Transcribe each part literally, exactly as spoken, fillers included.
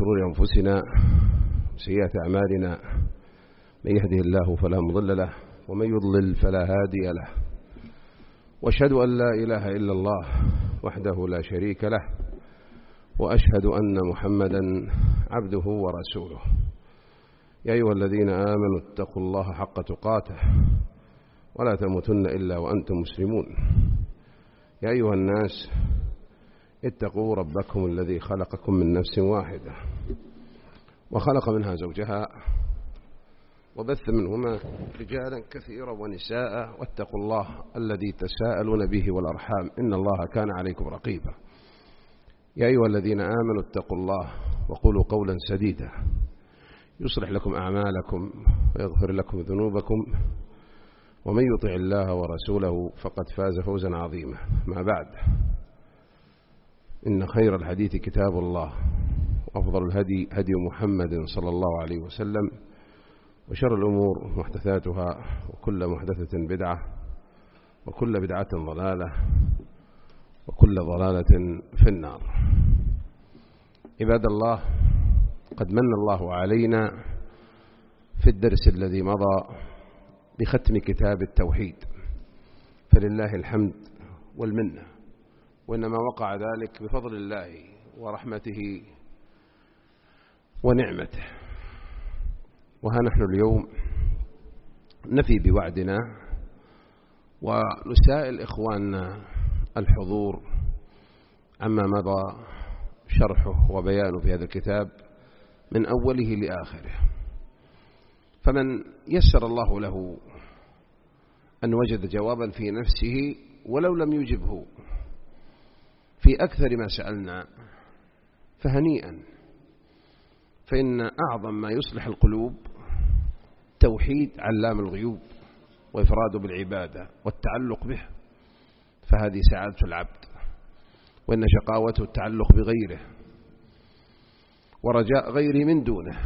شرور أنفسنا وسيئات أعمالنا، من يهده الله فلا مضل له ومن يضلل فلا هادي له، وأشهد أن لا إله إلا الله وحده لا شريك له، وأشهد أن محمدا عبده ورسوله. يا أيها الذين آمنوا اتقوا الله حق تقاته ولا تموتن إلا وأنتم مسلمون. يا أيها الناس اتقوا ربكم الذي خلقكم من نفس واحدة وخلق منها زوجها وبث منهما رجالا كثيرا ونساء، واتقوا الله الذي تساءلون به والأرحام إن الله كان عليكم رقيبا. يا أيها الذين آمنوا اتقوا الله وقولوا قولا سديدا يصلح لكم أعمالكم ويغفر لكم ذنوبكم، ومن يطع الله ورسوله فقد فاز فوزا عظيما. ما بعد، إن خير الحديث كتاب الله، وأفضل الهدي هدي محمد صلى الله عليه وسلم، وشر الأمور محدثاتها، وكل محدثة بدعة، وكل بدعة ضلالة، وكل ضلالة في النار. عباد الله، قد من الله علينا في الدرس الذي مضى بختم كتاب التوحيد، فلله الحمد والمنة، وإنما وقع ذلك بفضل الله ورحمته ونعمته. وها نحن اليوم نفي بوعدنا ونسائل إخواننا الحضور عما مضى شرحه وبيانه في هذا الكتاب من أوله لآخره. فمن يسر الله له أن وجد جوابا في نفسه ولو لم يجبه في أكثر ما سألنا فهنيئا، فإن أعظم ما يصلح القلوب توحيد علام الغيوب وإفراده بالعبادة والتعلق به، فهذه سعادة العبد، وإن شقاوته التعلق بغيره ورجاء غيره من دونه،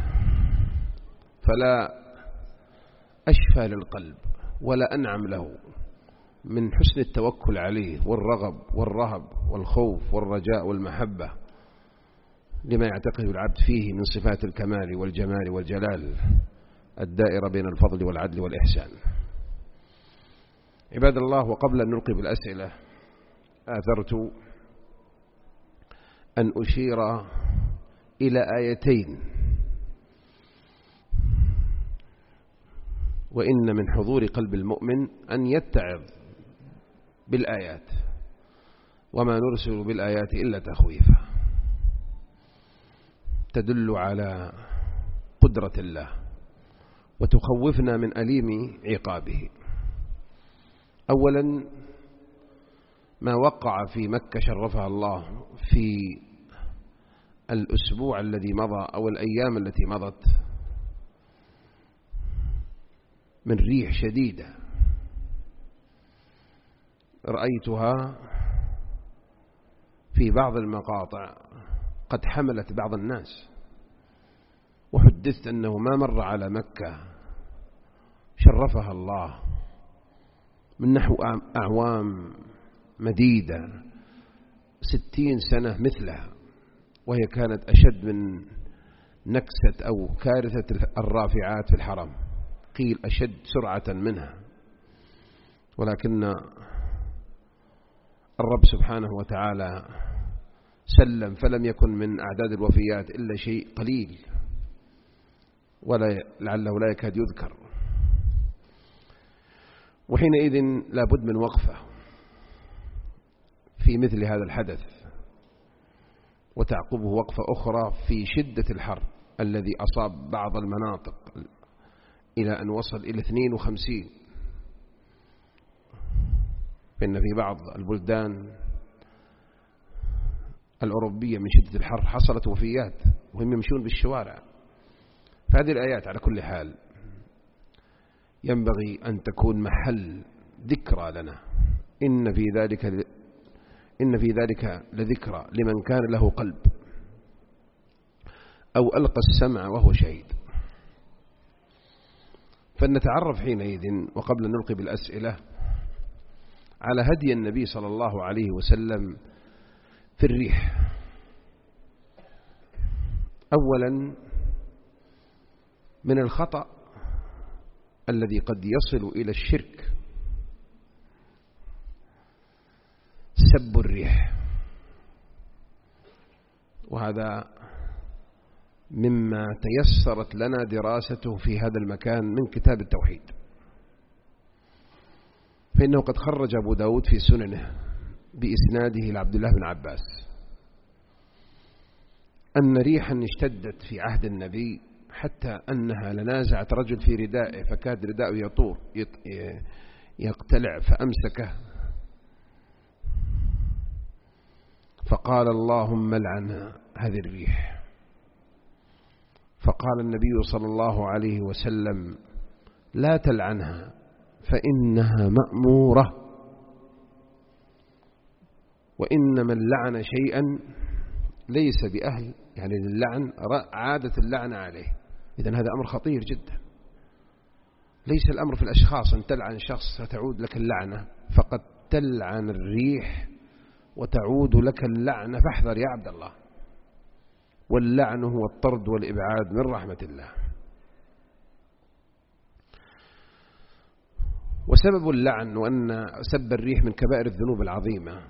فلا أشفى للقلب ولا أنعم له من حسن التوكل عليه والرغب والرهب والخوف والرجاء والمحبة لما يعتقد العبد فيه من صفات الكمال والجمال والجلال الدائرة بين الفضل والعدل والإحسان. عباد الله، وقبل أن نلقي بالأسئلة آثرت أن أشير إلى آيتين، وإن من حضور قلب المؤمن أن يتعظ بالآيات، وما نرسل بالآيات إلا تخويفا، تدل على قدرة الله وتخوفنا من أليم عقابه. أولا، ما وقع في مكة شرفها الله في الأسبوع الذي مضى أو الأيام التي مضت من ريح شديدة رأيتها في بعض المقاطع قد حملت بعض الناس، وحدثت أنه ما مر على مكة شرفها الله من نحو أعوام مديدة ستين سنة مثلها، وهي كانت أشد من نكسة أو كارثة الرافعات في الحرم، قيل أشد سرعة منها، ولكن الرب سبحانه وتعالى سلم، فلم يكن من أعداد الوفيات إلا شيء قليل ولا لعله لا يكاد يذكر. وحينئذ لابد من وقفة في مثل هذا الحدث، وتعقبه وقفة أخرى في شدة الحر الذي أصاب بعض المناطق إلى أن وصل إلى اثنين وخمسين، فإن في بعض البلدان الأوروبية من شدة الحر حصلت وفيات وهم يمشون بالشوارع. فهذه الآيات على كل حال ينبغي أن تكون محل ذكرى لنا، إن في ذلك إن في ذلك لذكرى لمن كان له قلب أو ألقى السمع وهو شهيد. فلنتعرف حينئذ وقبل أن نلقي بالأسئلة على هدي النبي صلى الله عليه وسلم في الريح. أولا من الخطأ الذي قد يصل إلى الشرك سب الريح، وهذا مما تيسرت لنا دراسته في هذا المكان من كتاب التوحيد. فإنه قد خرج أبو داود في سننه بإسناده لعبد الله بن عباس أن ريحا اشتدت في عهد النبي حتى أنها لنازعت رجل في ردائه فكاد رداءه يطور يقتلع فأمسكه فقال اللهم لعن هذه الريح. فقال النبي صلى الله عليه وسلم لا تلعنها فإنها مأمورة، وإن من لعن شيئا ليس بأهل يعني للعن عادة اللعنة عليه. إذن هذا أمر خطير جدا. ليس الأمر في الأشخاص أن تلعن شخص فتعود لك اللعنة، فقد تلعن الريح وتعود لك اللعنة، فاحذر يا عبد الله. واللعن هو الطرد والإبعاد من رحمة الله. وسبب اللعن وأن سب الريح من كبائر الذنوب العظيمة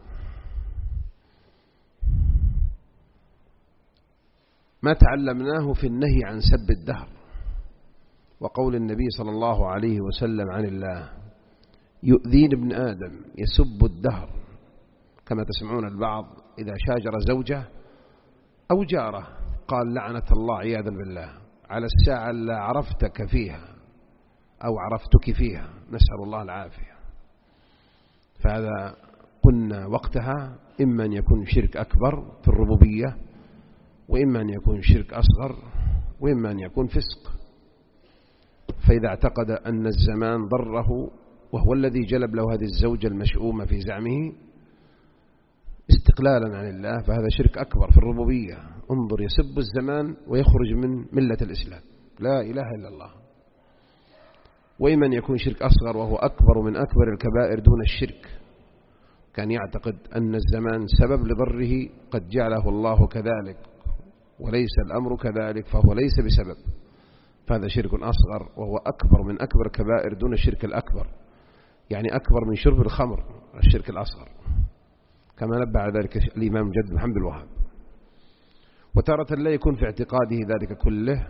ما تعلمناه في النهي عن سب الدهر، وقول النبي صلى الله عليه وسلم عن الله يؤذين ابن آدم يسب الدهر، كما تسمعون البعض إذا شاجر زوجه أو جاره قال لعنة الله عياذا بالله على الساعة اللي عرفتك فيها أو عرفتك فيها، نسأل الله العافية. فهذا قلنا وقتها إما أن يكون شرك أكبر في الربوبية، وإما أن يكون شرك أصغر، وإما أن يكون فسق. فإذا اعتقد أن الزمان ضره وهو الذي جلب له هذه الزوجة المشؤومة في زعمه استقلالا عن الله، فهذا شرك أكبر في الربوبية. انظر، يسب الزمان ويخرج من ملة الإسلام، لا إله إلا الله. وإما أن يكون شرك أصغر وهو أكبر من أكبر الكبائر دون الشرك، كان يعتقد أن الزمان سبب لضره قد جعله الله كذلك وليس الأمر كذلك، فهو ليس بسبب، فهذا شرك أصغر وهو أكبر من أكبر الكبائر دون الشرك الأكبر، يعني أكبر من شرب الخمر الشرك الأصغر، كما نبه على ذلك الإمام جد محمد الوهاب. وتارة لا يكون في اعتقاده ذلك كله،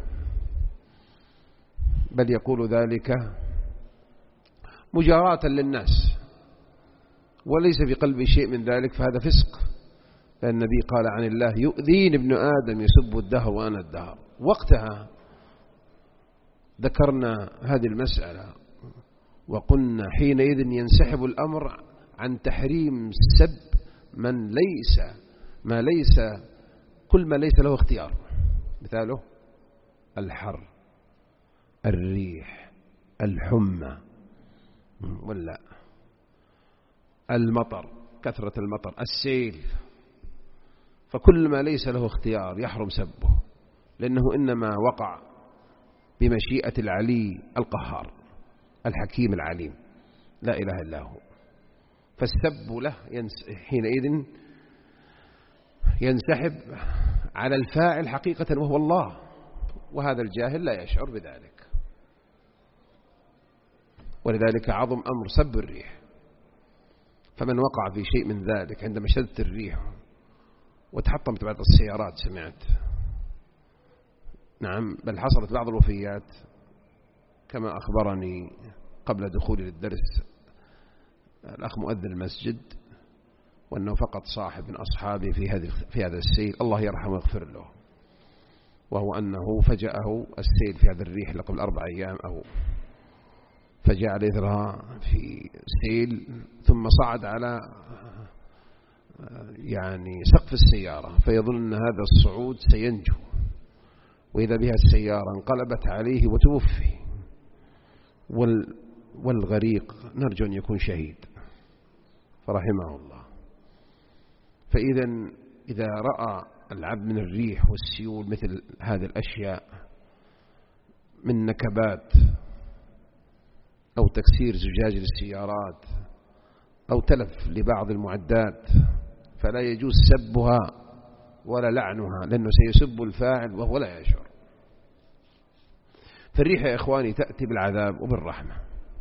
بل يقول ذلك مجاراة للناس وليس في قلبه شيء من ذلك، فهذا فسق. لأن النبي قال عن الله يؤذين ابن آدم يسب الدهر وأنا الدهر. وقتها ذكرنا هذه المسألة وقلنا حينئذ ينسحب الأمر عن تحريم سب من ليس ما ليس كل ما ليس له اختيار. مثاله الحر، الريح، الحمى، ولا المطر، كثرة المطر، السيل، فكل ما ليس له اختيار يحرم سبه، لأنه إنما وقع بمشيئة العلي القهار الحكيم العليم لا إله إلا هو. فالسب له حينئذ ينسحب على الفاعل حقيقة وهو الله، وهذا الجاهل لا يشعر بذلك. ولذلك عظم أمر سب الريح. فمن وقع في شيء من ذلك عندما اشتدت الريح وتحطمت بعض السيارات، سمعت نعم بل حصلت بعض الوفيات كما أخبرني قبل دخولي للدرس الأخ مؤذن المسجد، وأنه فقط صاحب من أصحابي في هذا في هذا السيل، الله يرحمه ويغفر له، وهو أنه فجأه السيل في هذا الريح قبل أربع أيام أو فجعل إثرها في سيل، ثم صعد على يعني سقف السيارة فيظن أن هذا الصعود سينجو، وإذا بها السيارة انقلبت عليه وتوفي، والغريق نرجو أن يكون شهيد فرحمه الله. فإذا إذا رأى العبد من الريح والسيول مثل هذه الأشياء من نكبات أو تكسير زجاج للسيارات أو تلف لبعض المعدات، فلا يجوز سبها ولا لعنها، لأنه سيسب الفاعل وهو لا يشعر. فالريح يا إخواني تأتي بالعذاب وبالرحمة.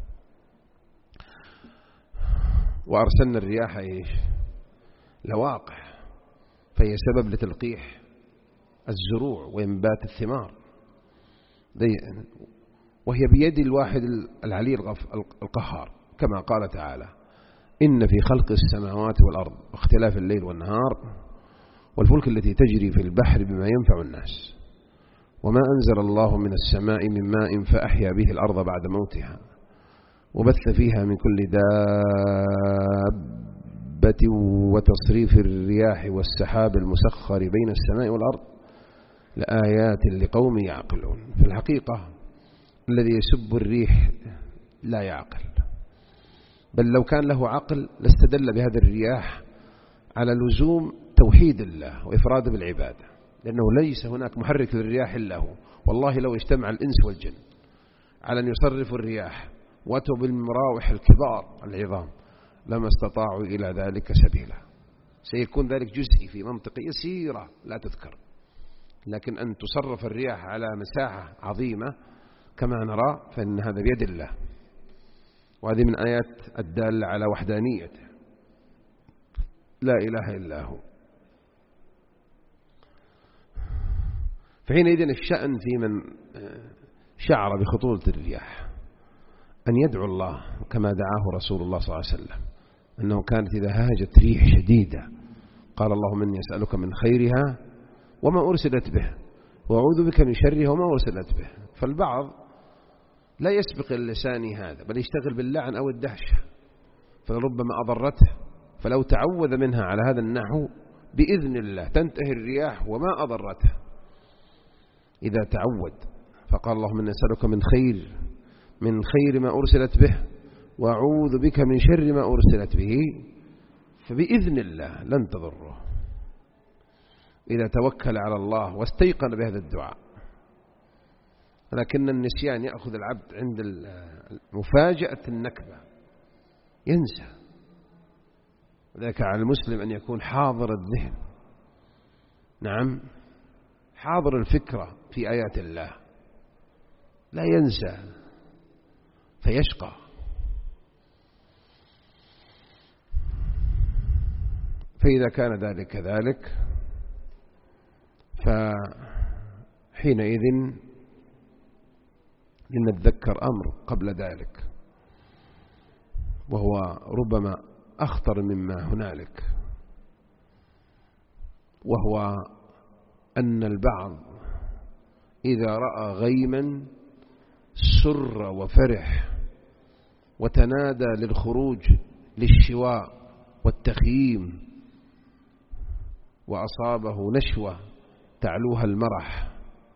وأرسلنا الرياح إيش؟ لواقح، فهي سبب لتلقيح الزروع وإنبات الثمار، وهي بيد الواحد العلي القهار، كما قال تعالى: إن في خلق السماوات والأرض واختلاف الليل والنهار والفلك التي تجري في البحر بما ينفع الناس وما أنزل الله من السماء من ماء فأحيا به الأرض بعد موتها وبث فيها من كل دابة وتصريف الرياح والسحاب المسخر بين السماء والأرض لآيات لقوم يعقلون. في الحقيقة الذي يسب الريح لا يعقل، بل لو كان له عقل لاستدل بهذه الرياح على لزوم توحيد الله وإفراده بالعبادة، لأنه ليس هناك محرك للرياح إلا هو. والله لو اجتمع الإنس والجن على أن يصرفوا الرياح واتوا بالمراوح الكبار العظام لما استطاعوا إلى ذلك سبيلا. سيكون ذلك جزئي في منطقة يسيرة لا تذكر، لكن أن تصرف الرياح على مساحة عظيمة كما نرى فإن هذا بيد الله، وهذه من آيات الدالة على وحدانيته لا إله إلا هو. فحينئذ الشأن في من شعر بخطورة الرياح أن يدعو الله كما دعاه رسول الله صلى الله عليه وسلم، أنه كانت إذا هاجت ريح شديدة قال: اللهم إني أسألك من خيرها وما أرسلت به وأعوذ بك من شرها وما أرسلت به. فالبعض لا يسبق اللسان هذا، بل يشتغل باللعن أو الدهشة، فلربما أضرته، فلو تعوذ منها على هذا النحو بإذن الله تنتهي الرياح وما أضرته إذا تعود. فقال: اللهم إني أسألك من خير من خير ما أرسلت به وأعوذ بك من شر ما أرسلت به، فبإذن الله لن تضره إذا توكل على الله واستيقن بهذا الدعاء. لكن النسيان يأخذ العبد عند مفاجأة النكبة، ينسى. وذلك على المسلم أن يكون حاضر الذهن، نعم، حاضر الفكرة في آيات الله، لا ينسى فيشقى. فإذا كان ذلك كذلك فحينئذ لنتذكر أمر قبل ذلك، وهو ربما أخطر مما هنالك، وهو أن البعض إذا رأى غيما سر وفرح وتنادى للخروج للشواء والتخييم، وأصابه نشوة تعلوها المرح،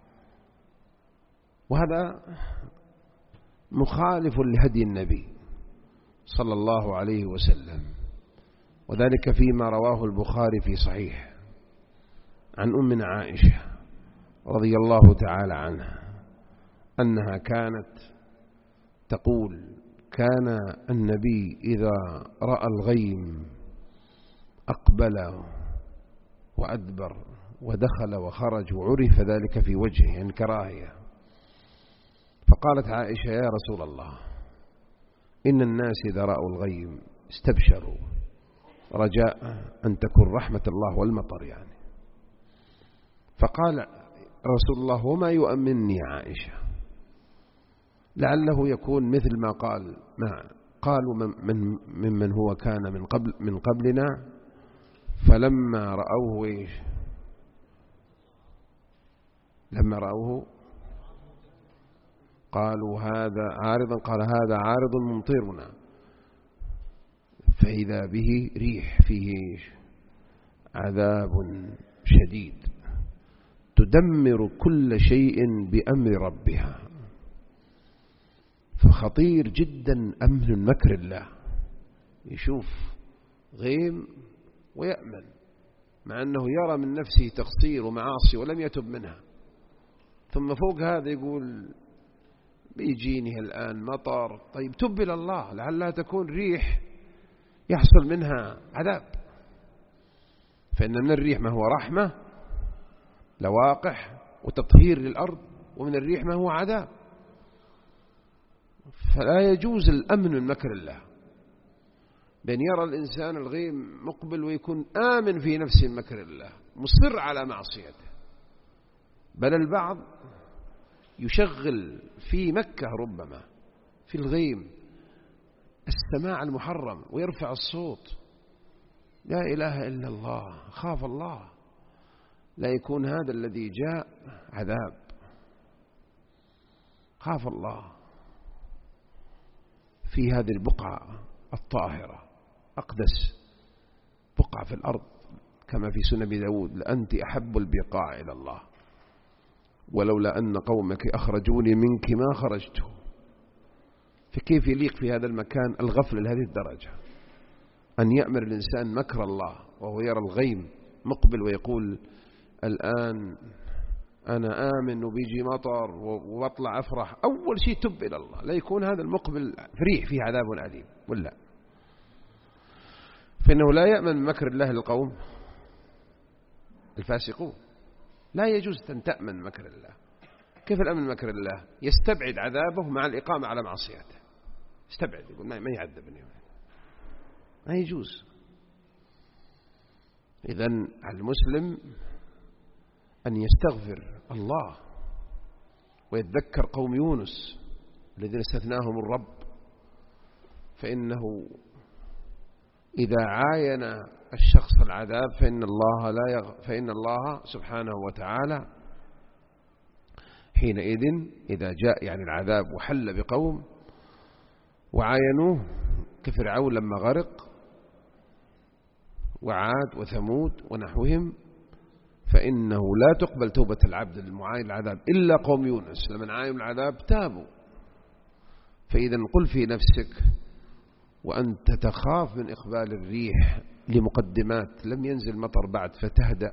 وهذا مخالف لهدي النبي صلى الله عليه وسلم. وذلك فيما رواه البخاري في صحيح عن أمنا عائشة رضي الله تعالى عنها أنها كانت تقول: كان النبي إذا رأى الغيم أقبل وأدبر ودخل وخرج وعرف ذلك في وجهه، يعني كراهية. فقالت عائشة: يا رسول الله، إن الناس إذا رأوا الغيم استبشروا رجاء أن تكون رحمة الله والمطر يعني. فقال رسول الله: وما يؤمنني يا عائشة؟ لعله يكون مثل ما قال ما قالوا من ممن هو كان من قبل من قبلنا فلما رأوه إيش؟ لما رأوه قالوا هذا عارضا، قال هذا عارض ممطرنا، فإذا به ريح فيه عذاب شديد تدمر كل شيء بأمر ربها. فخطير جدا أمن مكر الله، يشوف غيم ويأمن، مع أنه يرى من نفسه تقصير ومعاصي ولم يتب منها، ثم فوق هذا يقول بيجيني الآن مطر. طيب تب إلى الله، لعلها تكون ريح يحصل منها عذاب، فإن من الريح ما هو رحمة لواقح وتطهير للأرض، ومن الريح ما هو عذاب. فلا يجوز الأمن من مكر الله، بأن يرى الإنسان الغيم مقبل ويكون آمن في نفسه من مكر الله، مصر على معصيته. بل البعض يشغل في مكة ربما في الغيم السماع المحرم ويرفع الصوت، لا إله إلا الله، خاف الله، لا يكون هذا الذي جاء عذاب. خاف الله في هذه البقعة الطاهرة، أقدس بقعة في الأرض، كما في سنن أبي داود: لأنت أحب البقاع إلى الله، ولولا أن قومك أخرجوني منك ما خرجت. فكيف يليق في هذا المكان الغفل لهذه الدرجة، أن يأمر الإنسان مكر الله وهو يرى الغيم مقبل ويقول الآن أنا آمن وبيجي مطر وأطلع أفرح؟ أول شيء تب إلى الله، لا يكون هذا المقبل فريح فيه عذاب أليم. ولا فإنه لا يأمن مكر الله للقوم الفاسقون، لا يجوز أن تأمن مكر الله. كيف الأمن مكر الله؟ يستبعد عذابه مع الإقامة على معصيته، استبعد، يقول ما يعذبني، ما يجوز. إذن على المسلم أن يستغفر الله ويتذكر قوم يونس الذين استثناهم الرب، فإنه إذا عاين الشخص العذاب فإن الله لا يغ... فإن الله سبحانه وتعالى حينئذ إذا جاء يعني العذاب وحل بقوم وعاينوه كفرعون لما غرق وعاد وثمود ونحوهم، فإنه لا تقبل توبة العبد المعاين العذاب إلا قوم يونس، لمن عاينوا العذاب تابوا. فإذا قل في نفسك وأنت تخاف من إقبال الريح لمقدمات لم ينزل مطر بعد فتهدأ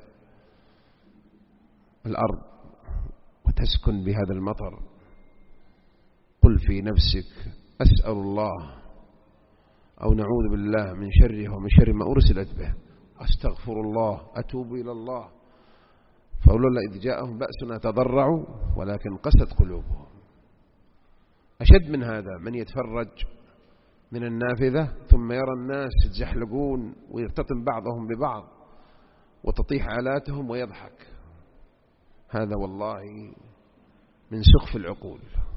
الأرض وتسكن بهذا المطر، قل في نفسك أسأل الله أو نعوذ بالله من شره ومن شر ما أرسلت به، أستغفر الله، أتوب إلى الله. فأولولا إذ جاءهم بأسنا تضرعوا ولكن قست قلوبهم. أشد من هذا من يتفرج من النافذة ثم يرى الناس يتزحلقون ويرتطم بعضهم ببعض وتطيح آلاتهم ويضحك، هذا والله من سخف العقول.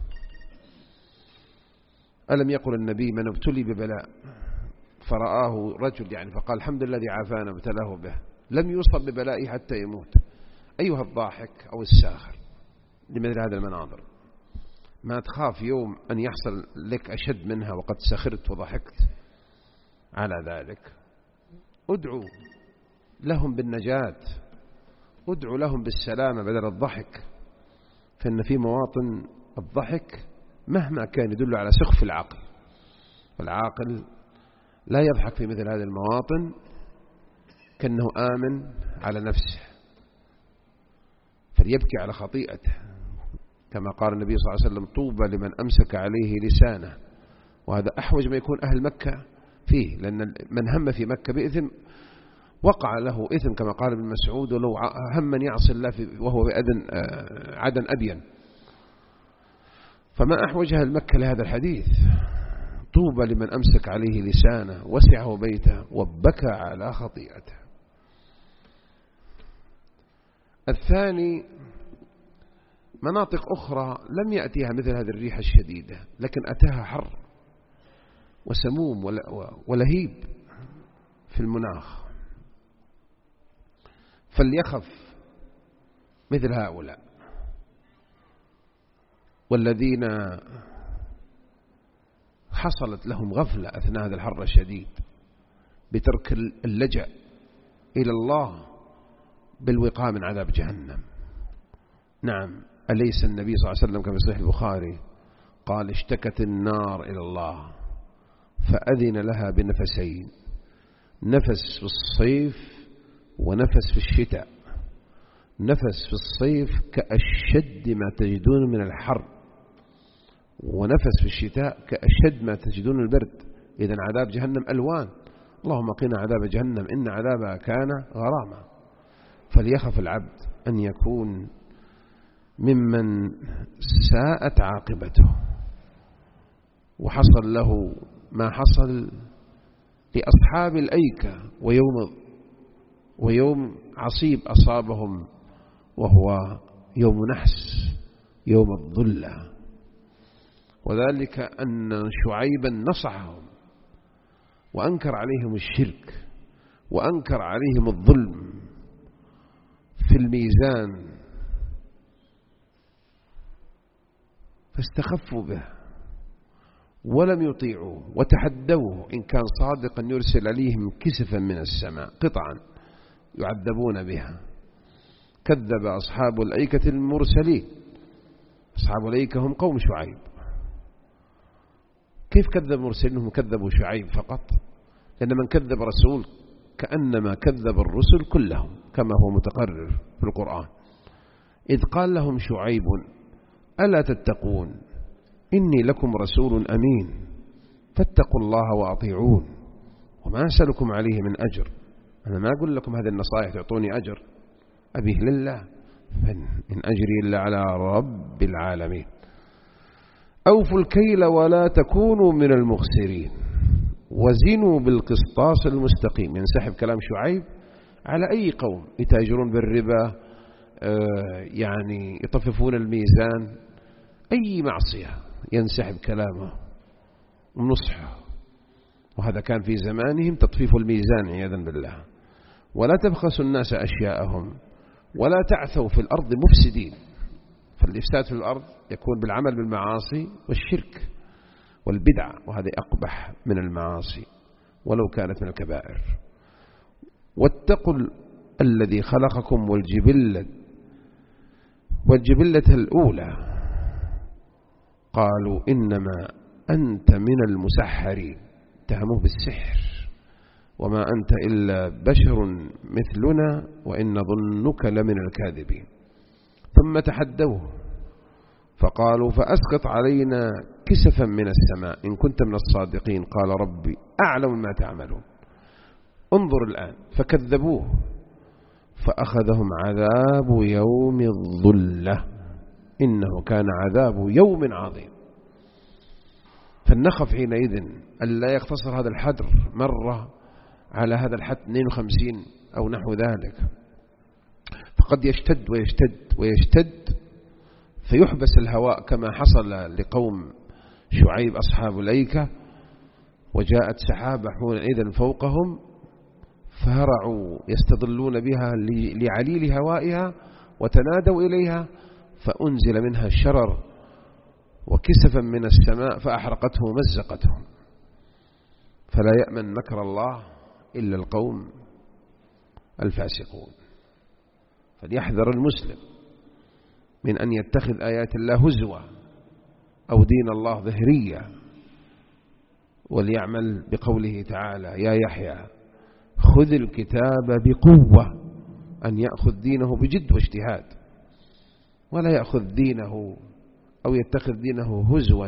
ألم يقل النبي من ابتلي ببلاء فرآه رجل يعني فقال الحمد لله الذي عافانا ابتلاه به، لم يصب ببلائه حتى يموت. أيها الضاحك أو الساخر لمثل هذا المناظر، ما تخاف يوم أن يحصل لك أشد منها وقد سخرت وضحكت على ذلك؟ ادعوا لهم بالنجاة، ادعوا لهم بالسلامة بدل الضحك، فإن في مواطن الضحك مهما كان يدل على سخف العقل، والعاقل لا يضحك في مثل هذه المواطن كأنه آمن على نفسه، فليبكي على خطيئته، كما قال النبي صلى الله عليه وسلم طوبى لمن أمسك عليه لسانه. وهذا أحوج ما يكون أهل مكة فيه، لأن من هم في مكة بإثم وقع له إثم، كما قال ابن مسعود ولو هم من يعصي الله وهو بأذن عدن أبين. فما أحوج أهل مكة لهذا الحديث، طوبى لمن أمسك عليه لسانه وسعه بيته وبكى على خطيئته. الثاني مناطق أخرى لم يأتيها مثل هذه الريح الشديدة، لكن أتاها حر وسموم ولهيب في المناخ، فليخف مثل هؤلاء والذين حصلت لهم غفلة أثناء هذا الحر الشديد بترك اللجأ إلى الله بالوقاء من عذاب جهنم. نعم، أليس النبي صلى الله عليه وسلم كما في صحيح البخاري قال اشتكت النار إلى الله فأذن لها بنفسين، نفس في الصيف ونفس في الشتاء. نفس في الصيف كأشد ما تجدون من الحر، ونفس في الشتاء كأشد ما تجدون البرد. إذن عذاب جهنم ألوان، اللهم قنا عذاب جهنم إن عذابها كان غراما. فليخف العبد أن يكون ممن ساءت عاقبته وحصل له ما حصل لأصحاب الأيكة ويوم, ويوم عصيب أصابهم وهو يوم نحس يوم الظلة، وذلك أن شعيبا نصحهم وأنكر عليهم الشرك وأنكر عليهم الظلم في الميزان فاستخفوا به ولم يطيعوا وتحدوه إن كان صادقا يرسل عليهم كسفا من السماء قطعا يعذبون بها. كذب أصحاب الأيكة المرسلين. أصحاب الأيكة هم قوم شعيب. كيف كذب المرسلين؟ كذبوا شعيب فقط؟ لأن من كذب رسول كأنما كذب الرسل كلهم كما هو متقرر في القرآن. إذ قال لهم شعيب ألا تتقون إني لكم رسول أمين فاتقوا الله وأطيعون وما أسألكم عليه من أجر. أنا ما أقول لكم هذه النصائح تعطوني أجر، أبيه لله، إن أجري إلا على رب العالمين. أوفوا الكيل ولا تكونوا من المخسرين وزنوا بالقسطاس المستقيم. ينسحب كلام شعيب على أي قوم يتاجرون بالربا، يعني يطففون الميزان، أي معصية ينسحب كلامه ونصحه. وهذا كان في زمانهم تطفيف الميزان عياذا بالله. ولا تبخسوا الناس أشياءهم ولا تعثوا في الأرض مفسدين. فالإفساد في الأرض يكون بالعمل بالمعاصي والشرك والبدع، وهذا أقبح من المعاصي ولو كانت من الكبائر. واتقوا الذي خلقكم والجبلة والجبلة الأولى قالوا إنما أنت من المسحرين، اتهموه بالسحر، وما أنت إلا بشر مثلنا وإن ظنك لمن الكاذبين. ثم تحدوه فقالوا فأسقط علينا كسفا من السماء إن كنت من الصادقين. قال ربي أعلم ما تعملون. انظر الآن، فكذبوه فأخذهم عذاب يوم الظلة إنه كان عذاب يوم عظيم. فالنخف حينئذ ألا يقتصر هذا الحدر مرة على هذا الحد اثنين وخمسين أو نحو ذلك، فقد يشتد ويشتد ويشتد فيحبس الهواء كما حصل لقوم شعيب أصحاب الأيكة. وجاءت سحابة حينئذ فوقهم فهرعوا يستظلون بها لعليل هوائها وتنادوا إليها فأنزل منها الشرر وكسفا من السماء فأحرقته ومزقتهم. فلا يأمن مكر الله إلا القوم الفاسقون. فليحذر المسلم من أن يتخذ آيات الله هزوا أو دين الله ظهرية، وليعمل بقوله تعالى يا يحيى خذ الكتاب بقوة، أن يأخذ دينه بجد واجتهاد ولا يأخذ دينه أو يتخذ دينه هزوا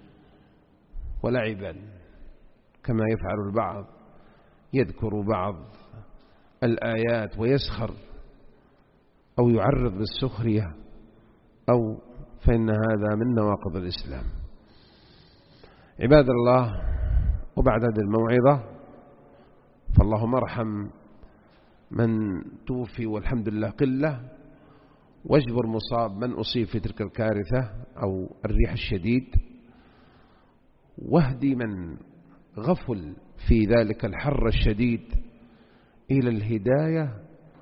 ولعبا كما يفعل البعض، يذكر بعض الآيات ويسخر أو يعرض بالسخرية، أو فإن هذا من نواقض الإسلام. عباد الله، وبعد هذه الموعظة فاللهم ارحم من توفي والحمد لله قلة، واجبر مصاب من أصيب في تلك الكارثة أو الريح الشديد، واهدي من غفل في ذلك الحر الشديد إلى الهداية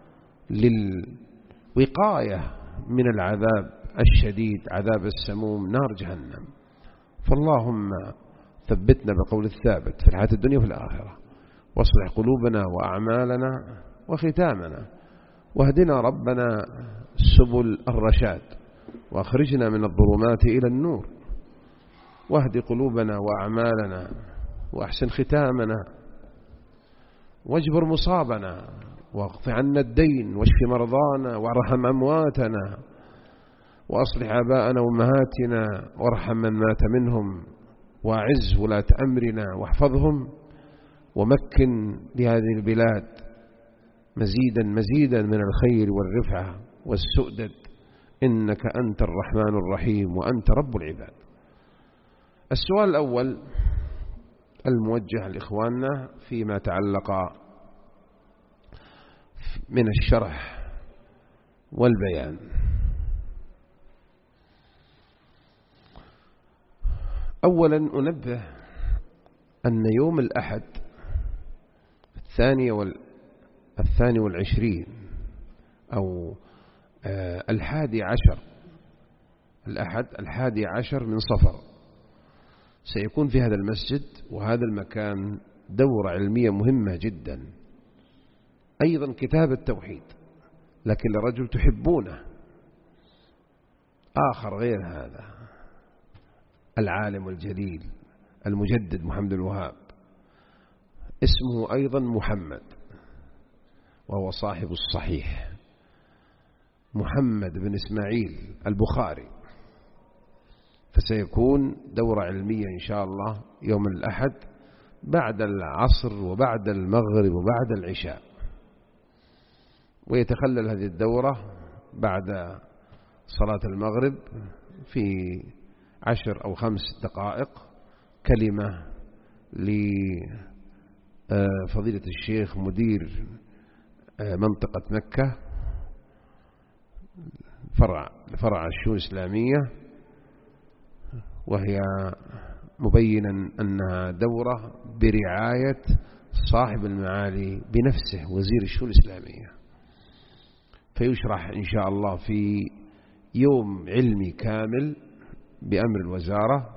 للوقاية من العذاب الشديد، عذاب السموم نار جهنم. فاللهم ثبتنا بقول الثابت في الحياة الدنيا وفي الآخرة، واصلح قلوبنا وأعمالنا وختامنا، واهدنا ربنا سبل الرشاد، واخرجنا من الظلمات إلى النور، واهد قلوبنا وأعمالنا وأحسن ختامنا، واجبر مصابنا، واغف عنا الدين، واشف مرضانا، وارحم أمواتنا، وأصلح آباءنا وأمهاتنا، وارحم من مات منهم، وأعز ولاة أمرنا واحفظهم، ومكن لهذه البلاد مزيدا مزيدا من الخير والرفعة والسؤدد، إنك أنت الرحمن الرحيم وأنت رب العباد. السؤال الأول الموجه لإخواننا فيما تعلق من الشرح والبيان. أولا أنبه أن يوم الأحد الثاني وال الثاني والعشرين أو آه الحادي عشر الأحد الحادي عشر من صفر سيكون في هذا المسجد وهذا المكان دورة علمية مهمة جدا، أيضا كتاب التوحيد، لكن لرجل تحبونه آخر غير هذا، العالم الجليل المجدد محمد الوهاب، اسمه أيضا محمد، وهو صاحب الصحيح محمد بن إسماعيل البخاري. فسيكون دورة علمية إن شاء الله يوم الأحد بعد العصر وبعد المغرب وبعد العشاء، ويتخلل هذه الدورة بعد صلاة المغرب في عشر أو خمس دقائق كلمة لفضيلة الشيخ مدير منطقة مكة فرع فرع الشؤون الإسلامية، وهي مبينا أنها دورة برعاية صاحب المعالي بنفسه وزير الشؤون الإسلامية، فيشرح إن شاء الله في يوم علمي كامل بأمر الوزارة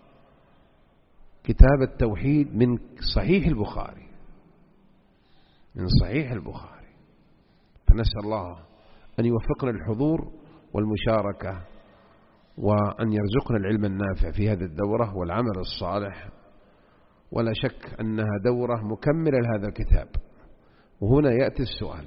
كتاب التوحيد من صحيح البخاري من صحيح البخاري. فنسأل الله أن يوفقنا الحضور والمشاركة، وأن يرزقنا العلم النافع في هذه الدورة والعمل الصالح، ولا شك أنها دورة مكملة لهذا الكتاب. وهنا يأتي السؤال: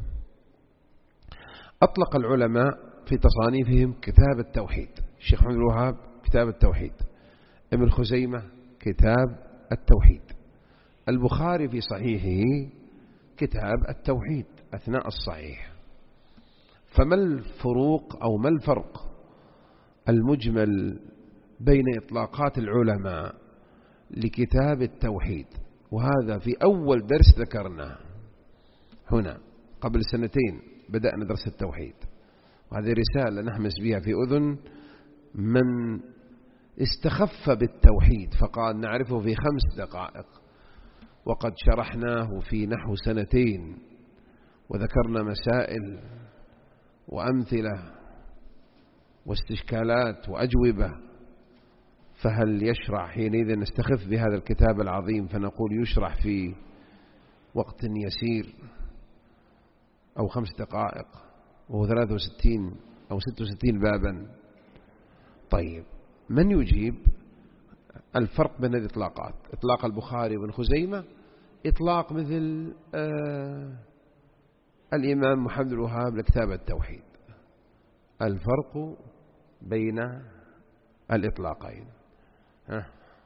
أطلق العلماء في تصانيفهم كتاب التوحيد، الشيخ محمد الوهاب كتاب التوحيد، ابن خزيمة كتاب التوحيد، البخاري في صحيحه كتاب التوحيد أثناء الصحيح. فما الفروق أو ما الفرق المجمل بين إطلاقات العلماء لكتاب التوحيد؟ وهذا في أول درس ذكرناه هنا قبل سنتين، بدأنا درس التوحيد، وهذه رسالة نحمس بها في أذن من استخف بالتوحيد فقال نعرفه في خمس دقائق، وقد شرحناه في نحو سنتين وذكرنا مسائل وأمثلة واستشكالات وأجوبة. فهل يشرع حينئذ نستخف بهذا الكتاب العظيم فنقول يشرح في وقت يسير أو خمس دقائق وهو ثلاثة وستين أو ستة وستين بابا؟ طيب، من يجيب الفرق بين الإطلاقات؟ إطلاق البخاري وابن خزيمة، إطلاق مثل آه الإمام محمد الوهاب لكتاب التوحيد. الفرق بين الإطلاقين. ها.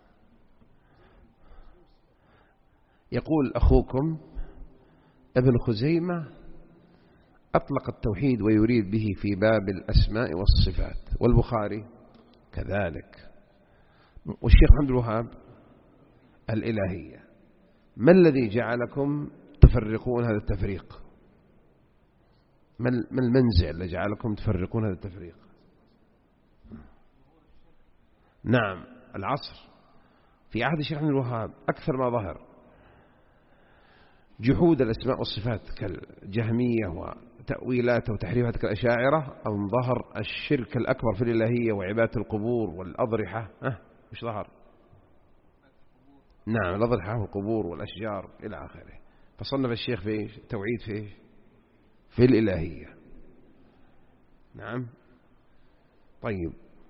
يقول أخوكم ابن خزيمة أطلق التوحيد ويريد به في باب الأسماء والصفات، والبخاري كذلك، والشيخ محمد الوهاب الإلهية. ما الذي جعلكم تفرقون هذا التفريق؟ ما المنزع الذي جعلكم تفرقون هذا التفريق؟ نعم، العصر في عهد الشيخ محمد الوهاب أكثر ما ظهر جحود الأسماء والصفات كالجهمية وتأويلات وتحريفات كالأشاعرة، أو ظهر الشرك الأكبر في الإلهية وعبادة القبور والأضرحة. أه مش ظهر؟ نعم، الأضرحة والقبور والأشجار إلى آخره. فصنف الشيخ في إيش؟ توعيد في إيش؟ في الإلهية. نعم. طيب،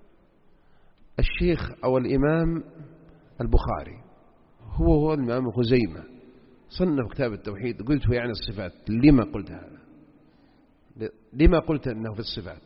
الشيخ أو الإمام البخاري هو هو الإمام خزيمة صنف كتاب التوحيد، قلت يعني الصفات. لما قلت هذا؟ لما قلت أنه في الصفات؟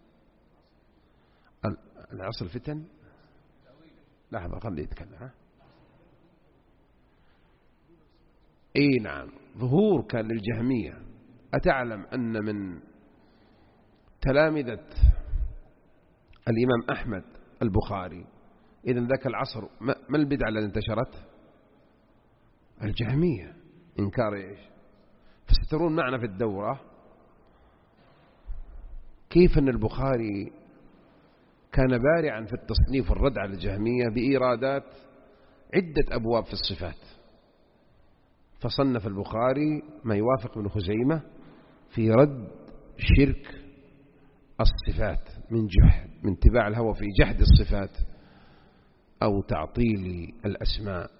العصر الفتن. لحظة خلي يتكلم. ها؟ اي نعم، ظهور كان للجهمية أتعلم أن من تلامذة الإمام أحمد البخاري إذن ذاك العصر ما البدعة التي انتشرت؟ الجهمية، إنكار إيش؟ فسترون معنا في الدورة كيف أن البخاري كان بارعا في التصنيف والرد على الجهمية بإيرادات عدة أبواب في الصفات. فصنف البخاري ما يوافق ابن خزيمة في رد شرك الصفات من جحد من اتباع الهوى في جحد الصفات أو تعطيل الأسماء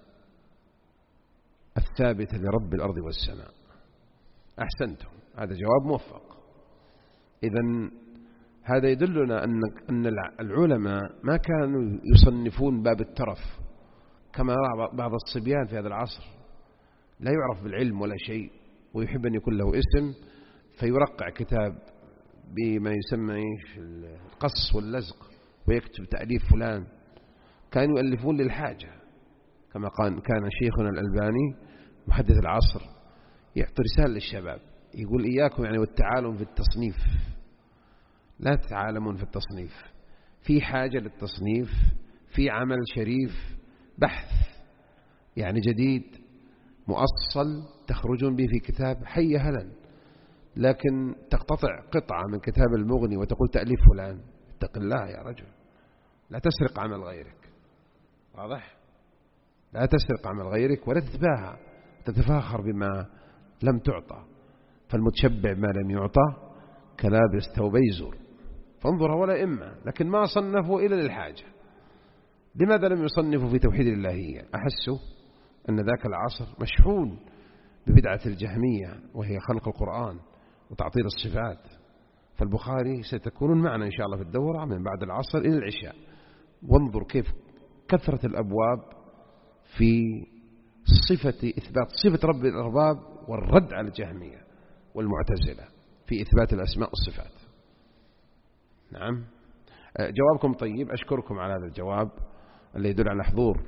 الثابتة لرب الأرض والسماء. أحسنتم، هذا جواب موفق. إذن هذا يدلنا أن أن العلماء ما كانوا يصنفون باب الترف كما يرى بعض الصبيان في هذا العصر، لا يعرف بالعلم ولا شيء ويحب أن يكون له اسم فيرقع كتاب بما يسمى القص واللزق ويكتب تأليف فلان. كانوا يؤلفون للحاجة، كما قال كان شيخنا الألباني محدث العصر يعطي رسالة للشباب يقول إياكم يعني والتعالم في التصنيف، لا تتعالمون في التصنيف، في حاجة للتصنيف، في عمل شريف بحث يعني جديد مؤصل تخرجون به في كتاب حي هلا، لكن تقتطع قطعة من كتاب المغني وتقول تأليف فلان، اتق الله يا رجل، لا تسرق عمل غيرك. واضح؟ لا تسرق عمل غيرك ولا تتباهى تتفاخر بما لم تعطى، فالمتشبع ما لم يعطى كلابس ثوبي زور. فانظر ولا إما، لكن ما صنفوا إلا للحاجة. لماذا لم يصنفوا في توحيد الإلهية؟ أحسوا أن ذاك العصر مشحون ببدعة الجهمية وهي خلق القرآن وتعطيل الصفات. فالبخاري ستكونون معنا إن شاء الله في الدورة من بعد العصر إلى العشاء، وانظر كيف كثرة الأبواب في صفة إثبات صفة رب الأرباب والرد على الجهمية والمعتزلة في إثبات الأسماء والصفات. نعم، جوابكم طيب، أشكركم على هذا الجواب اللي يدل على حضور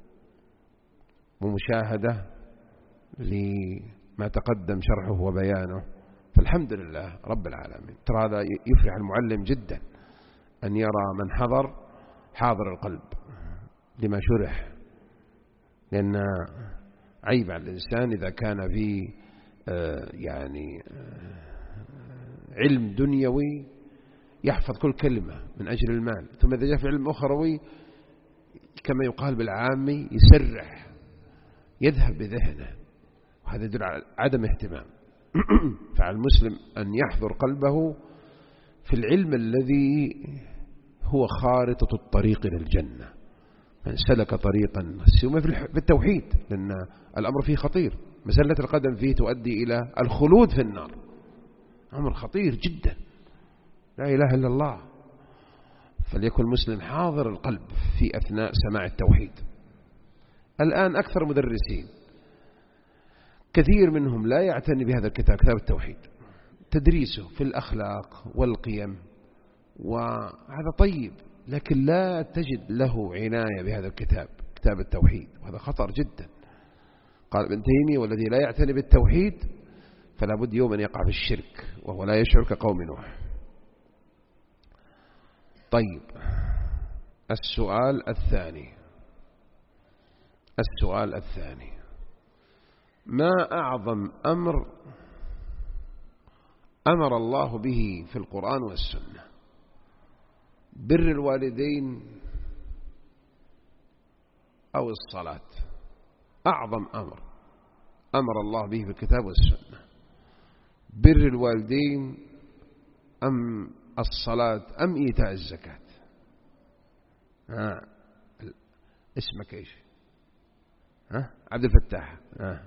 ومشاهدة لما تقدم شرحه وبيانه، فالحمد لله رب العالمين. ترى هذا يفرح المعلم جدا أن يرى من حضر حاضر القلب لما شرح، لأن عيب على الإنسان إذا كان في يعني علم دنيوي يحفظ كل كلمة من أجل المال، ثم إذا جاء في علم أخروي كما يقال بالعامي يسرح يذهب بذهنه، وهذا يدل على عدم اهتمام. فعلى المسلم أن يحضر قلبه في العلم الذي هو خارطة الطريق إلى الجنة. من سلك طريقا سوما في التوحيد، لأن الأمر فيه خطير، مزلة القدم فيه تؤدي إلى الخلود في النار، أمر خطير جدا، لا إله إلا الله. فليكن المسلم حاضر القلب في أثناء سماع التوحيد. الآن أكثر مدرسين كثير منهم لا يعتني بهذا الكتاب، كتاب التوحيد، تدريسه في الأخلاق والقيم وهذا طيب، لكن لا تجد له عناية بهذا الكتاب، كتاب التوحيد، وهذا خطر جدا. قال ابن تيمية: والذي لا يعتني بالتوحيد فلا بد يوما يقع في الشرك وهو لا يشعر كقوم نوح. طيب، السؤال الثاني السؤال الثاني ما أعظم أمر أمر الله به في القرآن والسنة؟ بر الوالدين أو الصلاة؟ أعظم أمر أمر الله به في الكتاب والسنة، بر الوالدين أم الصلاة أم إيتاء الزكاة؟ ها اسمك إيش؟ ها عبد الفتاح. ها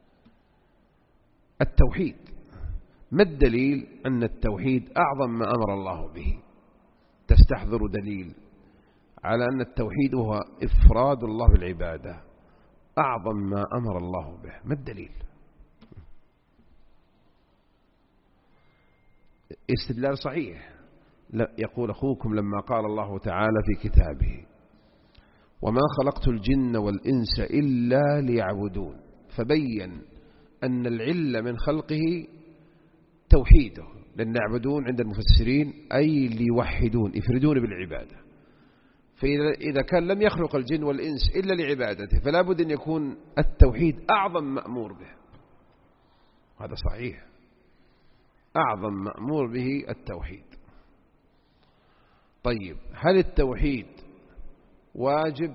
التوحيد، ما الدليل أن التوحيد أعظم ما أمر الله به؟ تستحضر دليل على أن التوحيد هو إفراد الله بالعبادة أعظم ما أمر الله به، ما الدليل؟ استدلال صحيح. لا يقول أخوكم لما قال الله تعالى في كتابه: وما خلقت الجن والإنس إلا ليعبدون، فبين أن العلة من خلقه توحيده، لأن يعبدون عند المفسرين أي ليوحدون يفردون بالعبادة. فإذا كان لم يخلق الجن والإنس إلا لعبادته فلا بد أن يكون التوحيد أعظم مأمور به. هذا صحيح، أعظم مأمور به التوحيد. طيب هل التوحيد واجب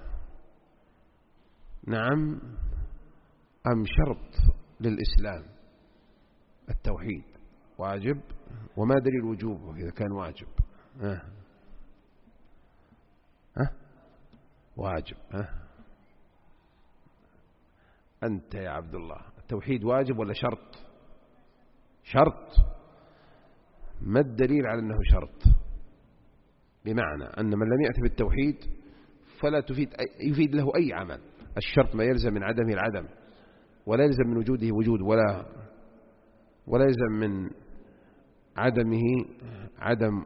نعم أم شرط للإسلام؟ التوحيد واجب، وما دليل وجوبه إذا كان واجب؟ ها ها واجب. ها أنت يا عبد الله، التوحيد واجب ولا شرط؟ شرط. ما الدليل على أنه شرط؟ بمعنى أن من لم يأتي بالتوحيد فلا تفيد يفيد له أي عمل. الشرط ما يلزم من عدمه العدم، ولا يلزم من وجوده وجود، ولا ولا يلزم من عدمه عدم.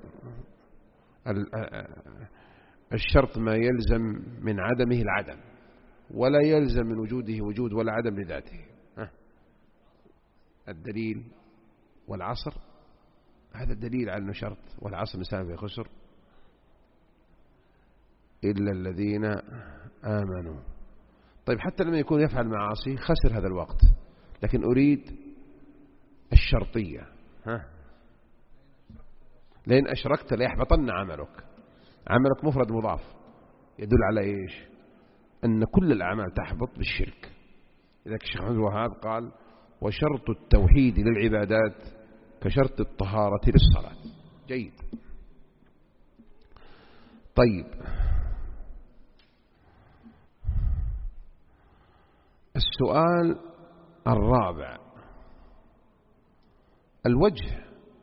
الشرط ما يلزم من عدمه العدم، ولا يلزم من وجوده وجود ولا عدم لذاته. الدليل والعصر، هذا الدليل على أنه شرط. والعصر الإنسان في خسر إلا الذين آمنوا. طيب حتى لما يكون يفعل معاصي خسر هذا الوقت، لكن أريد الشرطية. ها لأن أشركت ليحبطن عملك. عملك مفرد مضاف يدل على إيش؟ أن كل الأعمال تحبط بالشرك. لذلك الشيخ محمد الوهاب قال وشرط التوحيد للعبادات كشرط الطهارة للصلاة. جيد. طيب السؤال الرابع، الوجه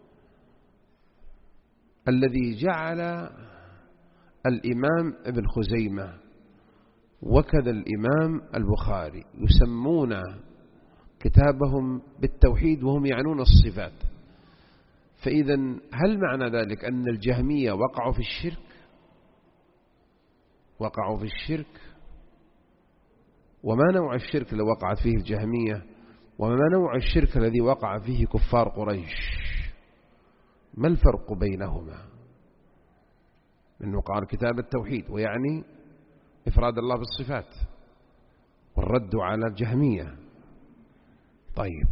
الذي جعل الإمام ابن خزيمة وكذا الإمام البخاري يسمون كتابهم بالتوحيد وهم يعنون الصفات. فإذا هل معنى ذلك أن الجهمية وقعوا في الشرك؟ وقعوا في الشرك. وما نوع الشرك الذي وقعت فيه الجهمية؟ وما نوع الشرك الذي وقع فيه كفار قريش؟ ما الفرق بينهما؟ لأنه قال كتاب التوحيد ويعني إفراد الله بالصفات، والرد على الجهمية. طيب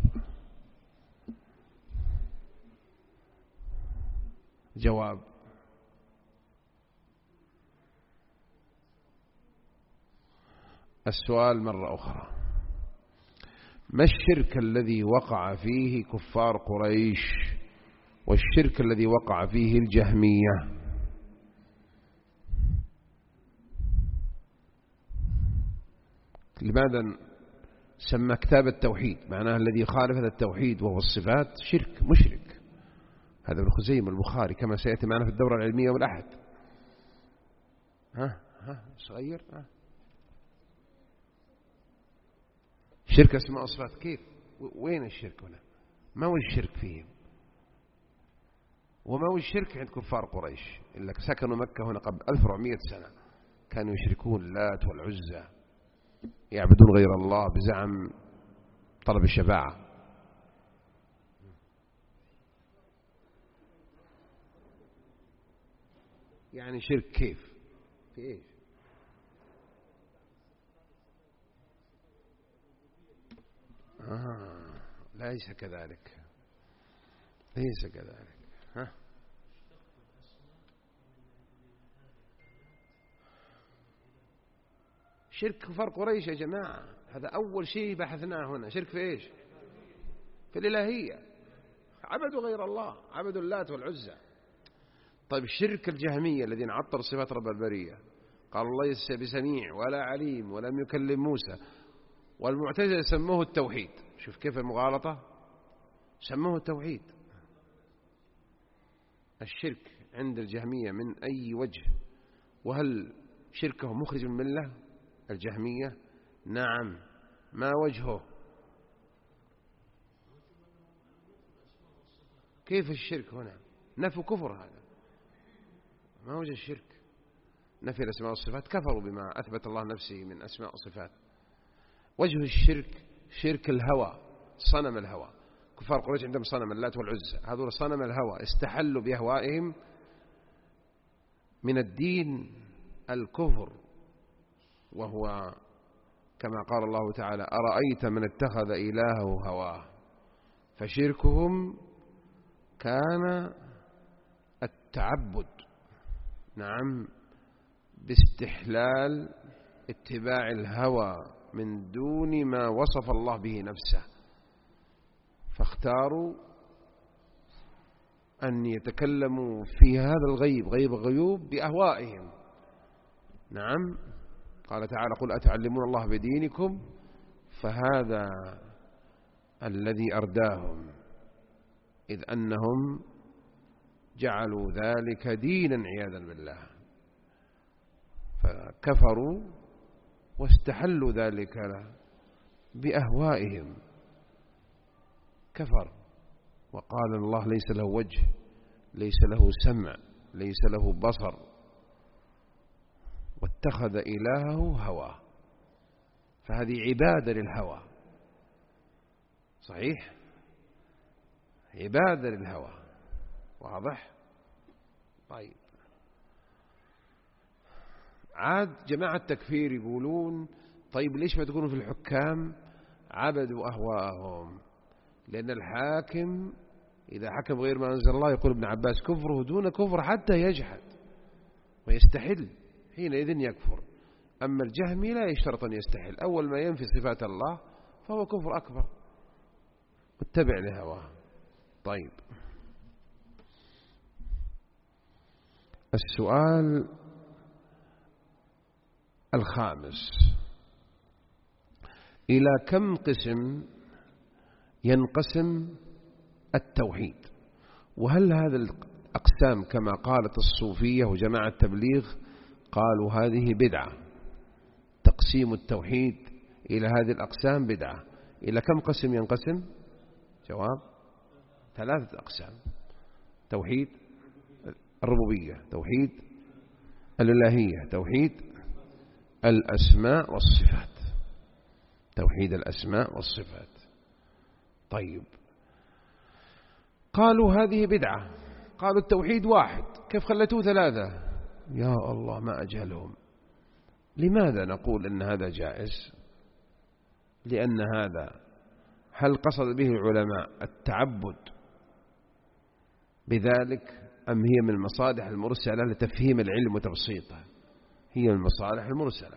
جواب. السؤال مرة أخرى، ما الشرك الذي وقع فيه كفار قريش والشرك الذي وقع فيه الجهمية؟ لماذا سمى كتاب التوحيد؟ معناه الذي يخالف هذا التوحيد وهو الصفات شرك مشرك. هذا ابن خزيمة البخاري كما سيأتي معنا في الدورة العلمية والأحد. ها ها صغير. ها شرك اسماء وصفات كيف؟ وين الشرك هنا؟ ما هو الشرك فيهم؟ وما هو الشرك عند كفار قريش؟ إلا سكنوا مكة هنا قبل ألف وأربعمائة سنة، كانوا يشركون اللات والعزى، يعبدون غير الله بزعم طلب الشفاعة. يعني شرك كيف؟ في إيش؟ آه ليس كذلك، ليس كذلك. ها شرك كفار قريش يا جماعة، هذا أول شيء بحثناه هنا. شرك في إيش؟ في الإلهية، عبدوا غير الله، عبدوا اللات والعزى. طيب شرك الجهمية الذين عطروا صفات رب البرية، قال الله ليس بسميع ولا عليم ولم يكلم موسى، والمعتزلة سموه التوحيد. شوف كيف المغالطة، سموه التوحيد. الشرك عند الجهمية من أي وجه؟ وهل شركه مخرج من الملة الجهمية؟ نعم. ما وجهه؟ كيف الشرك هنا؟ نفي كفر، هذا ما وجه الشرك؟ نفي الأسماء والصفات، كفروا بما أثبت الله نفسه من أسماء وصفات. وجه الشرك شرك الهوى، صنم الهوى. كفار قريش عندهم صنم اللات والعزى، هذول صنم الهوى، استحلوا بأهوائهم من الدين الكفر، وهو كما قال الله تعالى أرأيت من اتخذ إلهه هواه، فشركهم كان التعبد، نعم، باستحلال اتباع الهوى من دون ما وصف الله به نفسه، فاختاروا أن يتكلموا في هذا الغيب، غيب الغيوب، بأهوائهم. نعم، قال تعالى قل أتعلمون الله بدينكم، فهذا الذي أرداهم، إذ أنهم جعلوا ذلك دينا عياذا بالله، فكفروا واستحلوا ذلك بأهوائهم، كفر وقال الله ليس له وجه، ليس له سمع، ليس له بصر، واتخذ إلهه هواه، فهذه عبادة للهوى، صحيح، عبادة للهوى، واضح؟ طيب، عاد جماعة التكفير يقولون طيب ليش ما تكونوا في الحكام عبدوا أهواءهم؟ لأن الحاكم إذا حكم غير ما أنزل الله، يقول ابن عباس كفره دون كفر حتى يجحد ويستحل، حينئذ يكفر. أما الجهمي لا يشترط أن يستحل، أول ما ينفي صفات الله فهو كفر أكبر متبع لهواه. طيب، السؤال الخامس: إلى كم قسم ينقسم التوحيد؟ وهل هذا الأقسام كما قالت الصوفية وجماعة التبليغ قالوا هذه بدعة؟ تقسيم التوحيد إلى هذه الأقسام بدعة. إلى كم قسم ينقسم؟ جواب: ثلاثة أقسام: توحيد الربوبية، توحيد الإلهية، توحيد الأسماء والصفات، توحيد الأسماء والصفات. طيب، قالوا هذه بدعة، قالوا التوحيد واحد، كيف خلتوه ثلاثة؟ يا الله ما أجهلهم. لماذا نقول أن هذا جائز؟ لأن هذا هل قصد به العلماء التعبد بذلك أم هي من المصالح المرسلة لتفهيم العلم وتبسيطه؟ هي من المصالح المرسلة،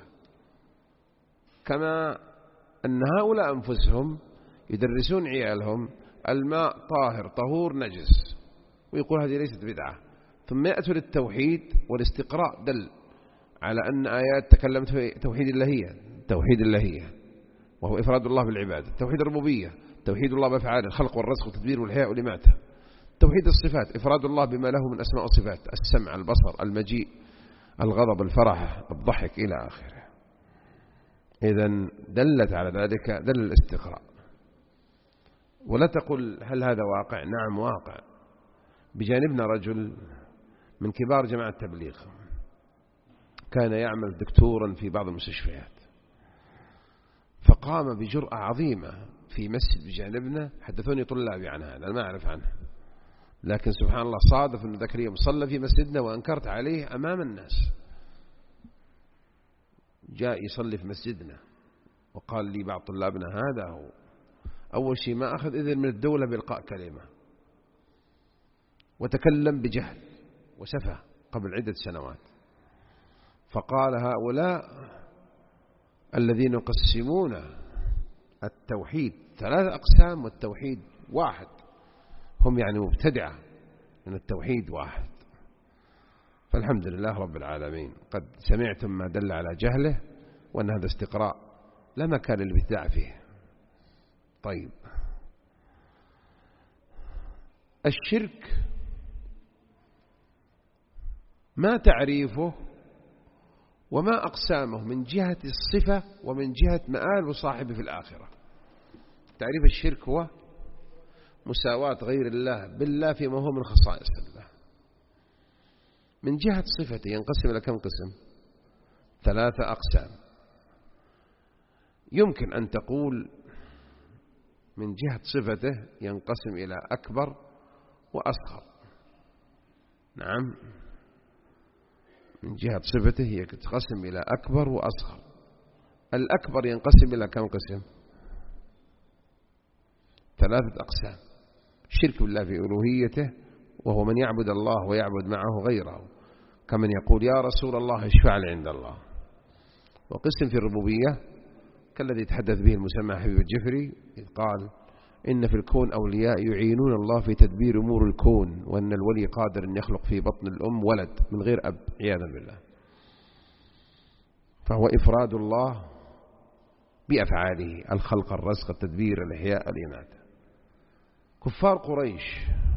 كما أن هؤلاء أنفسهم يدرسون عيالهم الماء طاهر طهور نجس، ويقول هذه ليست بدعة، ثم يأتوا للتوحيد والاستقراء دل على أن آيات تكلمت في توحيد اللهية، توحيد اللهية وهو إفراد الله بالعبادة، توحيد الربوبية توحيد الله بأفعاله الخلق والرزق والتدبير والحياة والإماتة، توحيد الصفات إفراد الله بما له من أسماء وصفات، السمع البصر المجيء الغضب الفرح الضحك إلى آخره. إذن دلت على ذلك دل الاستقراء. ولا تقل هل هذا واقع؟ نعم واقع. بجانبنا رجل من كبار جماعة التبليغ كان يعمل دكتورا في بعض المستشفيات، فقام بجرأة عظيمة في مسجد بجانبنا، حدثوني طلابي عن هذا، أنا ما أعرف عنه، لكن سبحان الله صادف أن ذاك اليوم صلى في مسجدنا وأنكرت عليه أمام الناس. جاء يصلي في مسجدنا وقال لي بعض طلابنا هذا هو أول شيء ما أخذ إذن من الدولة بإلقاء كلمة، وتكلم بجهل وسفه قبل عدة سنوات، فقال هؤلاء الذين يقسمون التوحيد ثلاث أقسام والتوحيد واحد هم يعني مبتدعة من التوحيد واحد. فالحمد لله رب العالمين، قد سمعتم ما دل على جهله وأن هذا استقراء لا مكان للابتداع فيه. طيب، الشرك ما تعريفه وما أقسامه من جهة الصفة ومن جهة مآل صاحبه في الآخرة؟ تعريف الشرك هو مساواة غير الله بالله فيما هو من خصائص الله. من جهة صفته ينقسم إلى كم قسم؟ ثلاثة أقسام. يمكن أن تقول من جهة صفته ينقسم إلى أكبر وأصغر. نعم، من جهة صفته ينقسم إلى أكبر وأصغر. الأكبر ينقسم إلى كم قسم؟ ثلاثة أقسام: الشرك بالله في ألوهيته، وهو من يعبد الله ويعبد معه غيره، كمن يقول يا رسول الله اشفع لي عند الله. وقسم في الربوبية كالذي تحدث به المسمى حبيب الجفري إذ قال إن في الكون أولياء يعينون الله في تدبير أمور الكون، وأن الولي قادر أن يخلق في بطن الأم ولد من غير أب عياذا بالله. فهو إفراد الله بأفعاله: الخلق، الرزق، التدبير، الإحياء، الإماتة. كفار قريش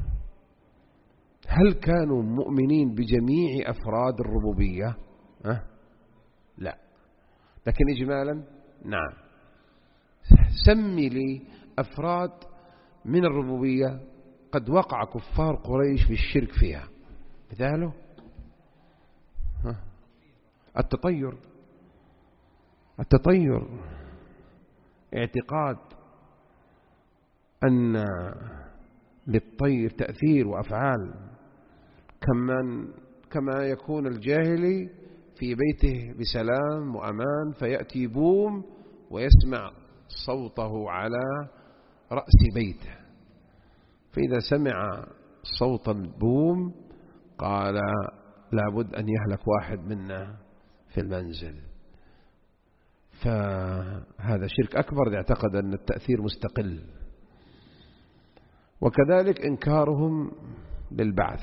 هل كانوا مؤمنين بجميع أفراد الربوبية؟ أه؟ لا، لكن إجمالا نعم. سمي لي أفراد من الربوبية قد وقع كفار قريش في الشرك فيها. مثاله أه؟ التطير. التطير اعتقاد أن للطير تأثير وأفعال، كمن كما يكون الجاهلي في بيته بسلام وأمان فيأتي بوم ويسمع صوته على رأس بيته، فإذا سمع صوت البوم قال لابد أن يهلك واحد منا في المنزل. فهذا شرك أكبر إذا اعتقد أن التأثير مستقل. وكذلك إنكارهم للبعث.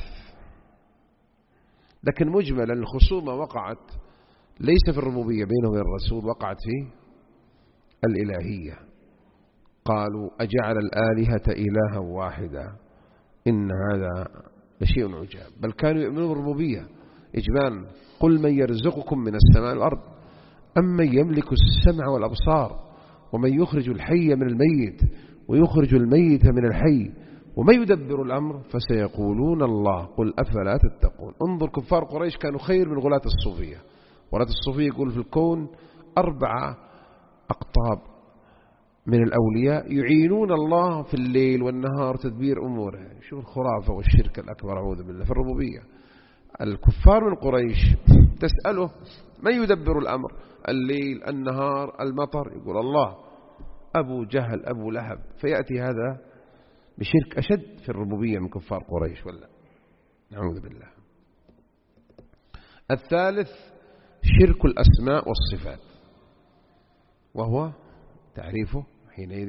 لكن مجملا الخصومة وقعت ليس في الربوبية بينه وبين الرسول، وقعت في الإلهية. قالوا أجعل الآلهة إلها واحدا إن هذا لشيء عجاب. بل كانوا يؤمنون بالربوبية إجمالا: قل من يرزقكم من السماء والأرض أمن يملك السمع والأبصار ومن يخرج الحي من الميت ويخرج الميت من الحي ومن يدبر الأمر فسيقولون الله قل أفلا تتقون. انظر كفار قريش كانوا خير من غلاة الصوفية. غلاة الصوفية يقول في الكون أربعة أقطاب من الأولياء يعينون الله في الليل والنهار تدبير أموره. شوف الخرافة والشرك الأكبر أعوذ بالله في الربوبية. الكفار من قريش تسأله من يدبر الأمر الليل النهار المطر، يقول الله. أبو جهل أبو لهب. فيأتي هذا بشرك أشد في الربوبية من كفار قريش ولا نعوذ بالله. الثالث شرك الأسماء والصفات، وهو تعريفه حينئذ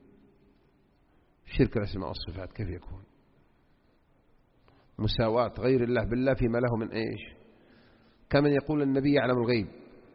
شرك الأسماء والصفات كيف يكون؟ مساواة غير الله بالله فيما له من إيش؟ كمن يقول النبي يعلم الغيب.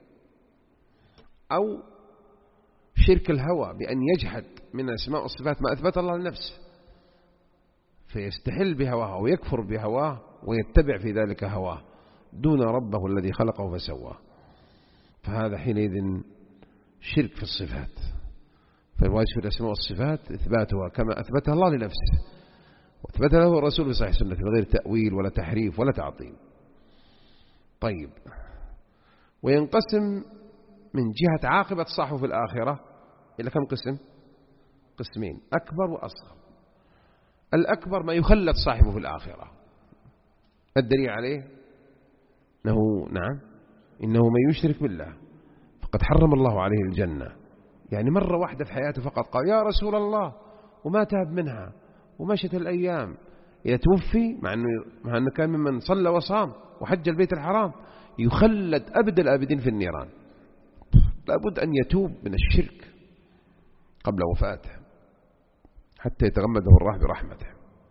أو شرك الهوى بأن يجحد من الأسماء والصفات ما أثبت الله لنفسه فيستحل بهواه ويكفر بهواه ويتبع في ذلك هواه دون ربه الذي خلقه فسواه. فهذا حينئذ شرك في الصفات. فالواجب في الأسماء والصفات إثباتها كما أثبتها الله لنفسه وأثبتها له الرسول في صحيح سنة من غير تأويل ولا تحريف ولا تعطيل. طيب، وينقسم من جهة عاقبة صاحبه في الآخرة إلى كم قسم؟ قسمين: أكبر وأصغر. الأكبر ما يخلد صاحبه في الآخرة. الدليل عليه أنه نعم إنه من يشرك بالله فقد حرم الله عليه الجنة. يعني مرة واحدة في حياته فقط قال يا رسول الله وما تاب منها ومشت الأيام إذا توفي، مع أنه, مع أنه كان ممن صلى وصام وحج البيت الحرام، يخلد أبد الآبدين في النيران. لابد أن يتوب من الشرك قبل وفاته حتى يتغمده الله برحمته.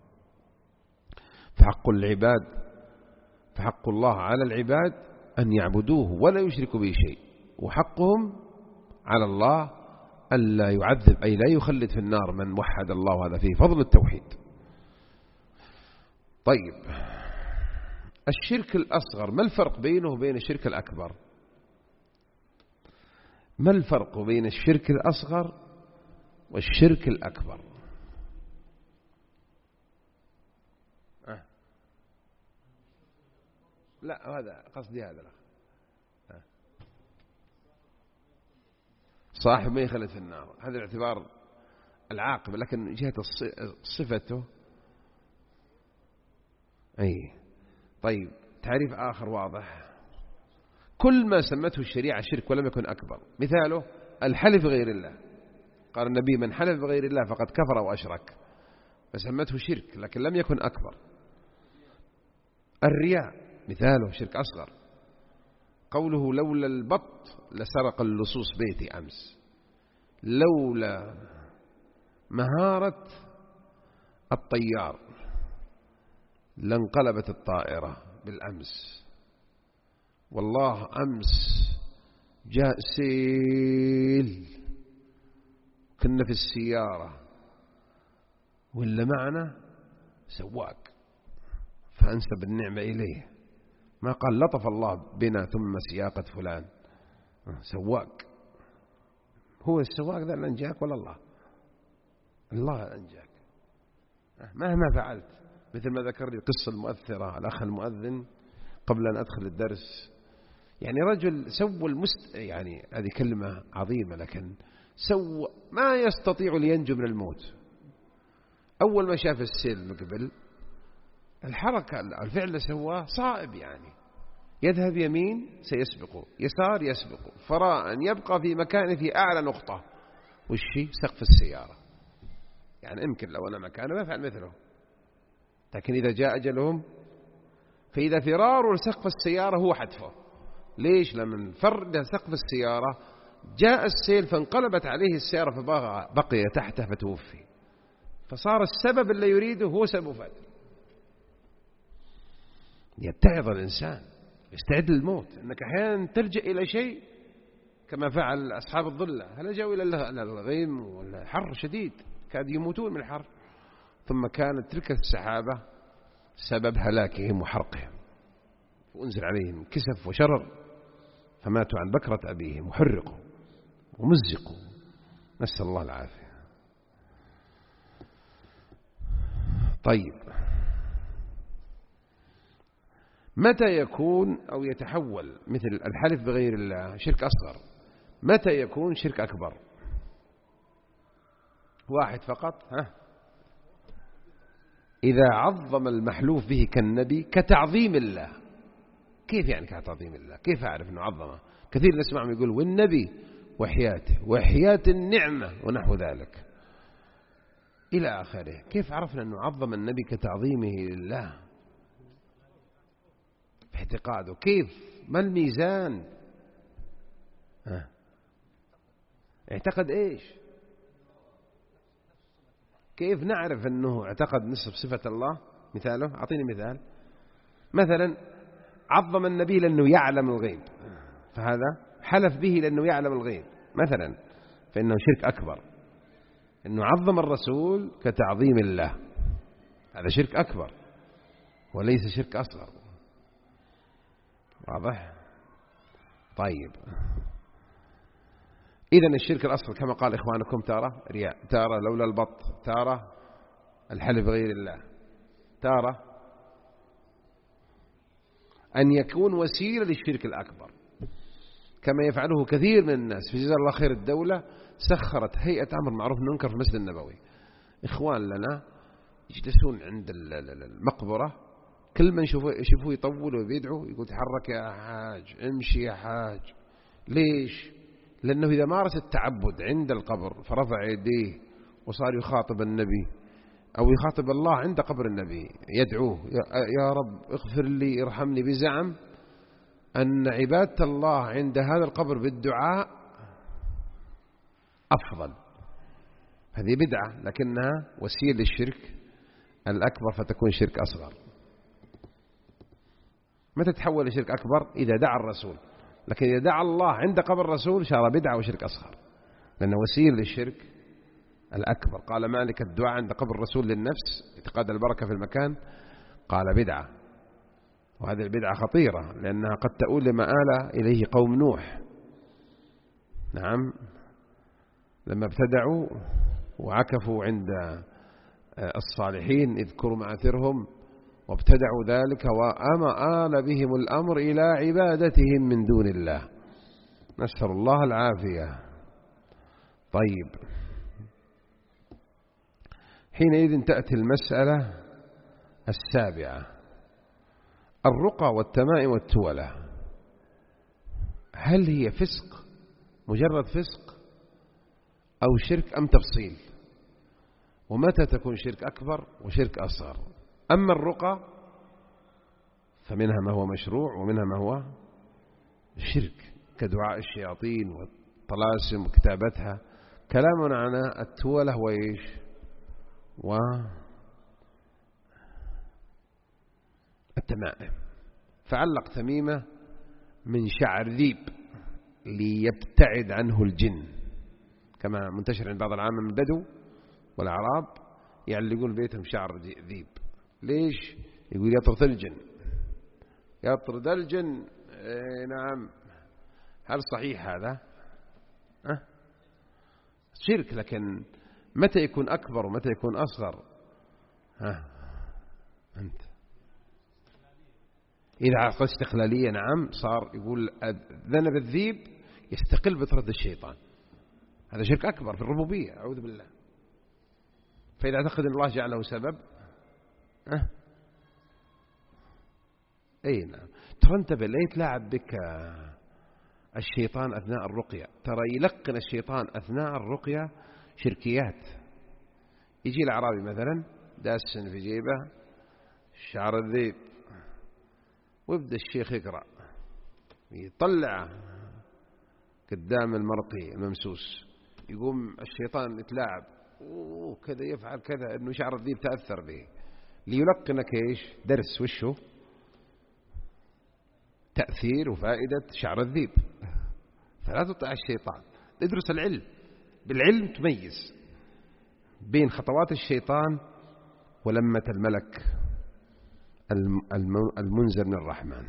فحق العباد فحق الله على العباد أن يعبدوه ولا يشركوا به شيء، وحقهم على الله ألا يعذب أي لا يخلد في النار من وحد الله، هذا فيه فضل التوحيد. طيب، الشرك الأصغر ما الفرق بينه وبين الشرك الأكبر؟ ما الفرق بين الشرك الأصغر والشرك الأكبر؟ أه. لا، هذا قصدي هذا لا. أه. صاحب ما يخلد في النار، هذا الاعتبار العاقبة، لكن من جهة صفته أي. طيب تعريف آخر واضح: كل ما سمته الشريعة شرك ولم يكن أكبر. مثاله الحلف بغير الله، قال النبي: من حلف بغير الله فقد كفر وأشرك، فسمته شرك لكن لم يكن أكبر. الرياء مثاله شرك أصغر، قوله: لولا البط لسرق اللصوص بيتي أمس، لولا مهارة الطيار لانقلبت الطائرة بالأمس. والله أمس جاء سيل، كنا في السيارة ولا معنا سواق فأنسب النعمة إليه، ما قال لطف الله بنا ثم سياقة فلان، سواق. هو السواق ذا اللي أنجاك ولا الله؟ الله أنجاك مهما فعلت. مثل ما ذكر لي قصة المؤثرة الأخ المؤذن قبل أن أدخل الدرس، يعني رجل سوى المست يعني هذه كلمة عظيمة، لكن سوى ما يستطيع لينجو من الموت. أول ما شاف السيل من قبل، الحركة الفعل اللي سواه صائب، يعني يذهب يمين سيسبقه، يسار يسبقه، فراء يبقى في مكانه في أعلى نقطة، والشيء سقف السيارة. يعني يمكن لو أنا مكانه ما أفعل مثله، لكن إذا جاء أجلهم فإذا فرار سقف السيارة هو حتفه. ليش؟ لمن فرد سقف السيارة جاء السيل فانقلبت عليه السيارة فبقي تحته فتوفي، فصار السبب اللي يريده هو سبب فاتر. يتعظ الإنسان، يستعد للموت، أنك أحيانا تلجأ إلى شيء كما فعل أصحاب الظلة، هل جاءوا إلى الغيم والحر شديد كاد يموتون من الحر، ثم كانت تلك السحابة سبب هلاكهم وحرقهم، وأنزل عليهم كسف وشرر فماتوا عن بكرة أبيهم وحرقوا ومزقوا، نسأل الله العافية. طيب متى يكون أو يتحول مثل الحلف بغير الله شرك أصغر؟ متى يكون شرك أكبر؟ واحد فقط، ها؟ إذا عظم المحلوف به كالنبي كتعظيم الله. كيف يعني كتعظيم الله؟ كيف أعرف أنه عظمه؟ كثير نسمعهم يقول والنبي وحياته وحياة النعمة ونحو ذلك إلى آخره. كيف عرفنا أنه عظم النبي كتعظيمه لله في اعتقاده؟ كيف؟ ما الميزان؟ ها؟ اعتقد إيش؟ كيف نعرف أنه اعتقد نصف صفة الله؟ مثاله أعطيني مثال. مثلا عظم النبي لأنه يعلم الغيب، فهذا حلف به لأنه يعلم الغيب مثلا، فإنه شرك أكبر. أنه عظم الرسول كتعظيم الله، هذا شرك أكبر وليس شرك أصغر. واضح؟ طيب إذن الشرك الأصغر كما قال إخوانكم تارة رياء، تارة لولا البط، تارة الحلف بغير الله، تارة أن يكون وسيلة للشرك الأكبر كما يفعله كثير من الناس. في جزاء الله خير الدولة سخرت هيئة أمر معروف منكر في المسجد النبوي، إخوان لنا يجلسون عند المقبرة، كل من يشوفوه يطول ويدعو يقول تحرك يا حاج، امشي يا حاج. ليش؟ لأنه إذا مارس التعبد عند القبر فرفع يديه وصار يخاطب النبي أو يخاطب الله عند قبر النبي يدعوه يا رب اغفر لي ارحمني، بزعم أن عبادة الله عند هذا القبر بالدعاء أفضل. هذه بدعة لكنها وسيلة للشرك الأكبر فتكون شرك أصغر. متى تتحول لشرك أكبر؟ إذا دعا الرسول، لكن إذا دعا الله عند قبر الرسول صار بدعة وشرك أصغر، لأنه وسيلة للشرك الأكبر. قال مالك الدعاء عند قبر الرسول للنفس اعتقاد البركة في المكان، قال بدعة، وهذه البدعة خطيرة لأنها قد تؤول لما آل إليه قوم نوح. نعم، لما ابتدعوا وعكفوا عند الصالحين اذكروا مآثرهم وابتدعوا ذلك وأما آل بهم الأمر إلى عبادتهم من دون الله، نسأل الله العافية. طيب حينئذ تأتي المسألة السابعة: الرقى والتمائم والتولة، هل هي فسق مجرد فسق أو شرك أم تفصيل؟ ومتى تكون شرك أكبر وشرك أصغر؟ أما الرقى فمنها ما هو مشروع ومنها ما هو شرك كدعاء الشياطين والطلاسم وكتابتها. كلامنا عن التولة وإيش والتمائم. فعلق تميمة من شعر ذيب ليبتعد عنه الجن، كما منتشر عند بعض العامة من البدو والأعراب يعلقون بيتهم شعر ذيب. ليش؟ يقول يطرد الجن، يطرد الجن. ايه نعم. هل صحيح هذا؟ أه؟ شرك، لكن متى يكون أكبر ومتى يكون أصغر؟ ها أنت إذا عقد استقلالية نعم صار يقول ذنب الذيب يستقل بطرد الشيطان، هذا شرك أكبر في الربوبية، أعوذ بالله. فإذا اعتقد أن الله جعله سبب أه؟ أي نعم. ترى انتبه لا يتلاعب بك الشيطان أثناء الرقية، ترى يلقن الشيطان أثناء الرقية شركيات. يجي الأعرابي مثلا داسن في جيبه شعر الذيب ويبدأ الشيخ يقرأ يطلع قدام المرقي الممسوس، يقوم الشيطان يتلاعب وكذا يفعل كذا إنه شعر الذيب تأثر به ليلقنك إيش درس وشه تأثير وفائدة شعر الذيب. فلا تطع الشيطان، ادرس العلم، بالعلم تميز بين خطوات الشيطان ولمة الملك المنزل من الرحمن.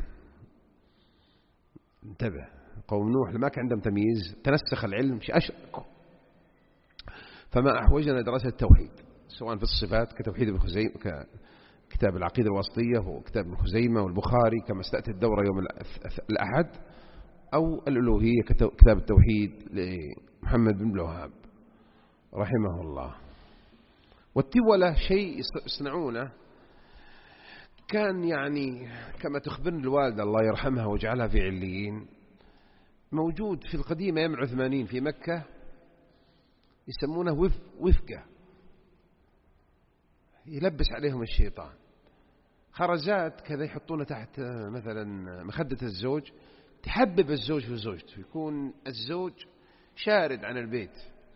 انتبه، قوم نوح لما كان عندهم تمييز تنسخ العلم أشركوا. فما أحوجنا دراسة التوحيد سواء في الصفات كتوحيد ابن خزيمة كتاب العقيدة الواسطية وكتاب ابن خزيمة والبخاري كما ستأتي الدورة يوم الأحد، أو الألوهية كتاب التوحيد لمحمد بن الوهاب رحمه الله. والتولة شيء يصنعونه كان يعني كما تخبرني الوالدة الله يرحمها وجعلها في عليين، موجود في القديم أيام العثمانيين في مكة يسمونه وف وفقة، يلبس عليهم الشيطان خرزات كذا يحطونه تحت مثلا مخدة الزوج، تحبب الزوج في زوجته، يكون الزوج شارد عن البيت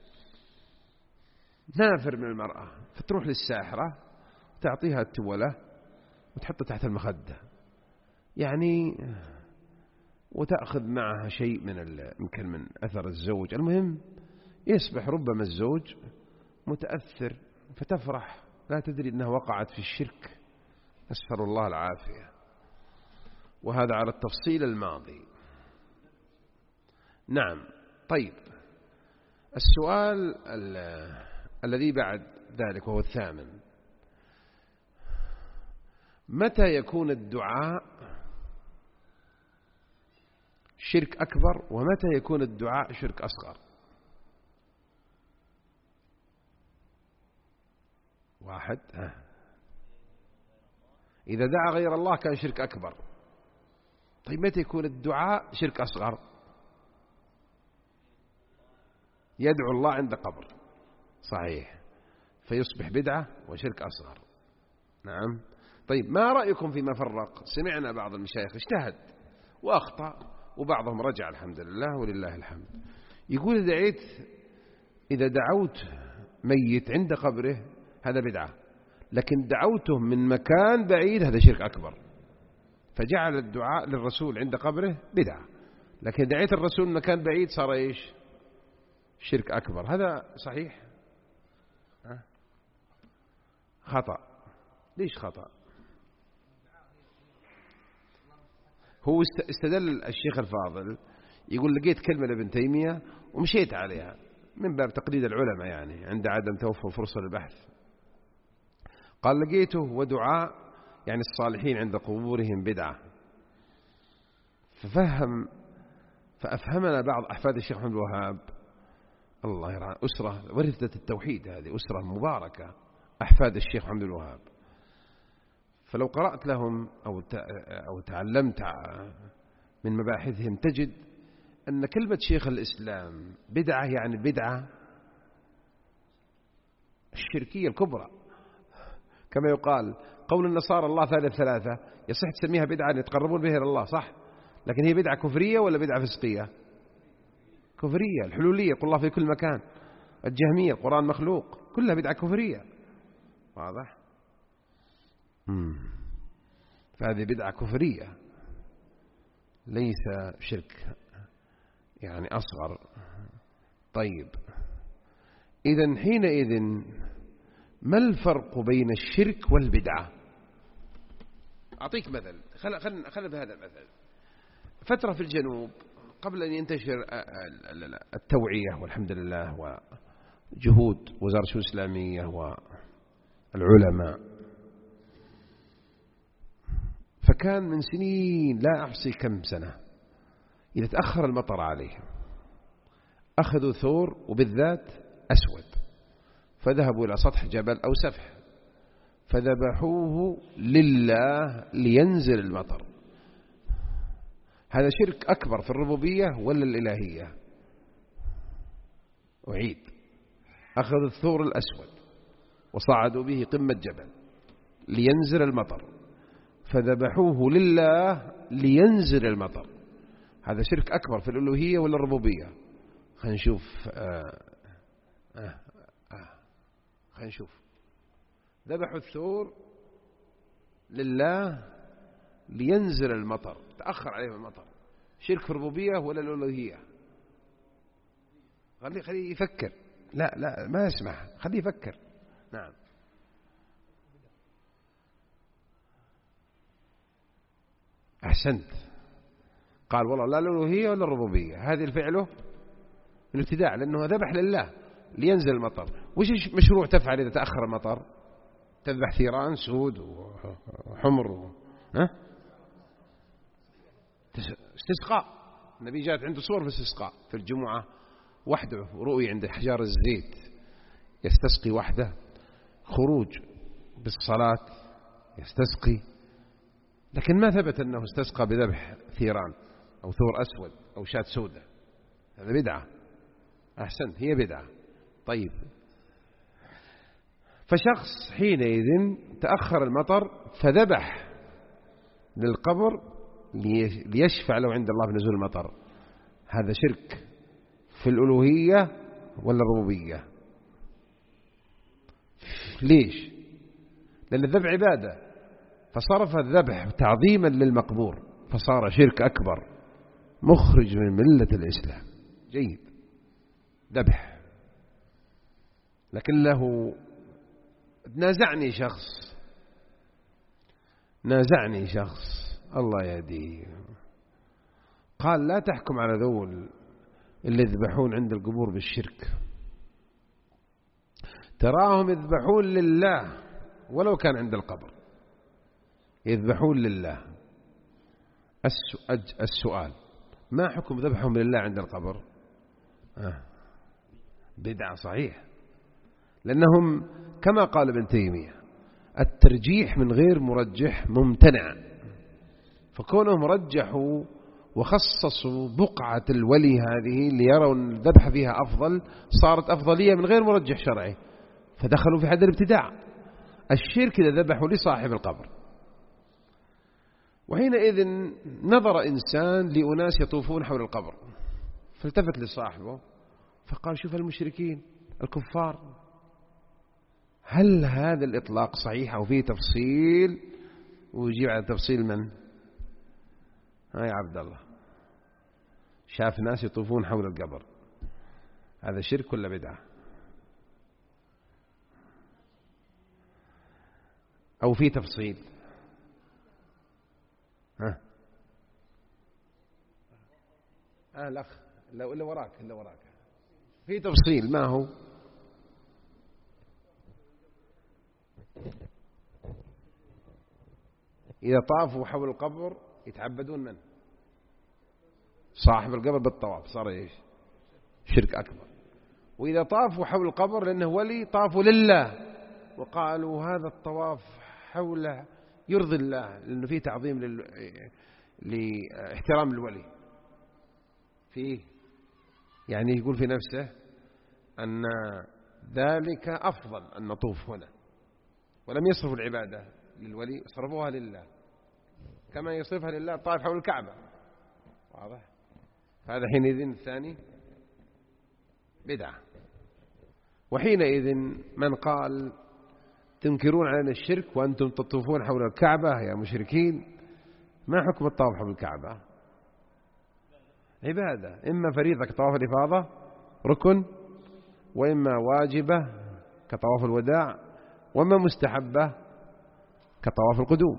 نافر من المرأة، فتروح للساحرة تعطيها التولة وتحطه تحت المخدة يعني، وتأخذ معها شيء من يمكن من أثر الزوج. المهم يصبح ربما الزوج متأثر فتفرح لا تدري أنها وقعت في الشرك، نسأل الله العافية. وهذا على التفصيل الماضي. نعم. طيب السؤال الذي بعد ذلك وهو الثامن: متى يكون الدعاء شرك أكبر ومتى يكون الدعاء شرك أصغر؟ واحد ها. إذا دعا غير الله كان شرك أكبر. طيب متى يكون الدعاء شرك أصغر؟ يدعو الله عند قبر، صحيح، فيصبح بدعة وشرك أصغر. نعم. طيب ما رأيكم فيما فرق؟ سمعنا بعض المشايخ اجتهد وأخطأ وبعضهم رجع الحمد لله ولله الحمد، يقول إذا دعيت إذا دعوت ميت عند قبره هذا بدعة، لكن دعوته من مكان بعيد هذا شرك أكبر، فجعل الدعاء للرسول عند قبره بدعة، لكن دعيت الرسول من مكان بعيد صار إيش؟ شرك أكبر. هذا صحيح؟ ها؟ خطأ. ليش خطأ؟ هو استدل الشيخ الفاضل يقول لقيت كلمة لابن تيمية ومشيت عليها من باب تقليد العلماء يعني عند عدم توفر فرصة للبحث. قال لقيته ودعاء يعني الصالحين عند قبورهم بدعة، ففهم فأفهمنا بعض أحفاد الشيخ محمد الوهاب الله يرحمه، أسرة ورثة التوحيد، هذه أسرة مباركة أحفاد الشيخ محمد الوهاب. فلو قرأت لهم أو أو تعلمت من مباحثهم تجد أن كلمة شيخ الإسلام بدعة، يعني بدعة الشركية الكبرى، كما يقال قول النصارى الله ثالث ثلاثة، يصح تسميها بدعة يتقربون بها إلى الله، صح؟ لكن هي بدعة كفرية ولا بدعة فسقية؟ كفرية. الحلولية يقول الله في كل مكان، الجهمية القرآن مخلوق، كلها بدعة كفرية. واضح؟ مم. فهذه بدعة كفرية ليس شرك يعني أصغر. طيب إذن حينئذ ما الفرق بين الشرك والبدعة؟ أعطيك مثل، خل خل خل بهذا المثل. فترة في الجنوب قبل أن ينتشر التوعية والحمد لله وجهود وزارة الشؤون الإسلامية والعلماء، فكان من سنين لا أحصي كم سنة إذا تأخر المطر عليهم أخذوا ثور وبالذات أسود فذهبوا إلى سطح جبل أو سفح فذبحوه لله لينزل المطر. هذا شرك أكبر في الربوبية ولا الإلهية؟ أعيد، أخذوا الثور الأسود وصعدوا به قمة جبل لينزل المطر فذبحوه لله لينزل المطر. هذا شرك أكبر في الألوهية ولا الربوبية؟ خلينا نشوف. آه آه آه. خلينا نشوف. ذبحوا الثور لله لينزل المطر، تأخر عليهم المطر، شرك في الربوبية ولا الألوهية؟ خليه خليه يفكر. لا لا ما اسمع، خليه يفكر. نعم. أحسنت. قال والله لا الألوهية ولا الربوبية، هذه الفعله الابتداع لأنه ذبح لله لينزل المطر. وش مشروع تفعل إذا تأخر المطر؟ تذبح ثيران سود وحمر و... ها؟ استسقاء. النبي جاءت عنده صور في الاستسقاء في الجمعة وحده، رؤي عند حجار الزيت يستسقي وحده، خروج بالصلاة يستسقي، لكن ما ثبت أنه استسقى بذبح ثيران أو ثور أسود أو شاة سودة. هذا بدعة. أحسنت، هي بدعة. طيب، فشخص حينئذ تأخر المطر فذبح للقبر ليشفع له عند الله بنزول المطر، هذا شرك في الألوهية ولا الربوبية؟ ليش؟ لأن الذبح عبادة، فصرف الذبح تعظيما للمقبور فصار شرك أكبر مخرج من ملة الإسلام. جيد، ذبح. لكن له نازعني شخص نازعني شخص الله يهديه، قال لا تحكم على ذول اللي يذبحون عند القبور بالشرك، تراهم يذبحون لله ولو كان عند القبر، يذبحون لله. السؤال ما حكم ذبحهم لله عند القبر؟ آه. بدعة صحيح، لأنهم كما قال ابن تيمية الترجيح من غير مرجح ممتنع، فكونهم رجحوا وخصصوا بقعة الولي هذه ليروا الذبح فيها أفضل صارت أفضلية من غير مرجح شرعي، فدخلوا في حد الابتداع. الشرك إذا ذبحوا لصاحب القبر. وحينئذ نظر إنسان لأناس يطوفون حول القبر فالتفت لصاحبه فقال شوف المشركين الكفار، هل هذا الإطلاق صحيح أو فيه تفصيل؟ ويجيب على تفصيل من؟ ها يا عبد الله، شاف ناس يطوفون حول القبر، هذا شرك ولا بدعة؟ أو فيه تفصيل؟ ها آه الأخ إلا وراك إلا وراك في تفصيل، ما هو؟ إذا طافوا حول القبر يتعبدون من؟ صاحب القبر بالطواف، صار إيش؟ شرك أكبر. وإذا طافوا حول القبر لأنه ولي طافوا لله وقالوا هذا الطواف حوله يرضي الله لأنه فيه تعظيم لاحترام الولي فيه، يعني يقول في نفسه أن ذلك أفضل أن نطوف هنا، ولم يصرفوا العبادة للولي، صرفوها لله كما يصرفها لله الطائف حول الكعبة. واضح؟ هذا حينئذ الثاني بدعة. وحينئذ من قال تنكرون علينا الشرك وأنتم تطوفون حول الكعبة يا مشركين، ما حكم الطواف حول الكعبة؟ عبادة، إما فريضة كطواف الإفاضة ركن، وإما واجبة كطواف الوداع، وإما مستحبة كطواف القدوم.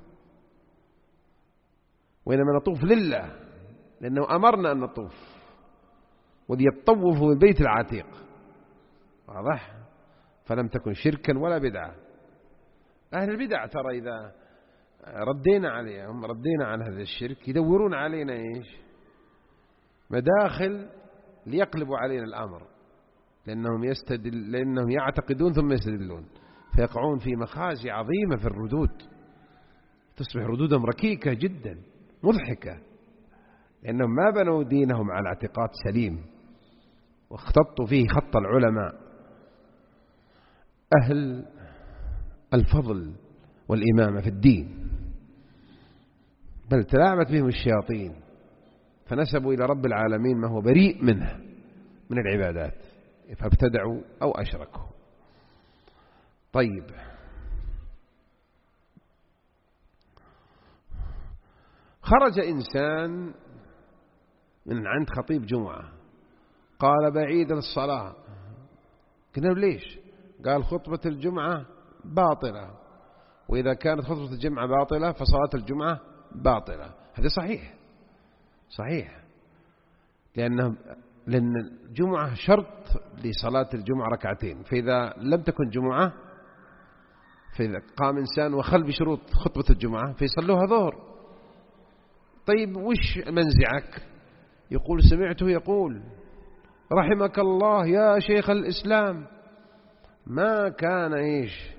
وإنما نطوف لله لأنه أمرنا أن نطوف، وليطوفوا البيت العتيق. واضح؟ فلم تكن شركا ولا بدعة. أهل البدع ترى إذا ردينا عليهم ردينا عن هذا الشرك يدورون علينا إيش؟ مداخل ليقلبوا علينا الأمر، لأنهم, يستدل لأنهم يعتقدون ثم يستدلون، فيقعون في مخازي عظيمة في الردود، تصبح ردودهم ركيكة جدا مضحكة، لأنهم ما بنوا دينهم على اعتقاد سليم، واختطوا فيه خط العلماء أهل الفضل والإمامة في الدين، بل تلاعبت بهم الشياطين فنسبوا إلى رب العالمين ما هو بريء منه من العبادات، فابتدعوا أو أشركوا. طيب، خرج إنسان من عند خطيب جمعة قال بعيد الصلاة، قلنا ليش؟ قال خطبة الجمعة باطلة، وإذا كانت خطبة الجمعة باطلة فصلاة الجمعة باطلة. هذا صحيح صحيح، لأنه لأن الجمعة شرط لصلاة الجمعة ركعتين، فإذا لم تكن جمعة فإذا قام إنسان وخل بشروط خطبة الجمعة فيصلوها ظهر. طيب وش منزعك؟ يقول سمعته يقول رحمك الله يا شيخ الإسلام، ما كان إيش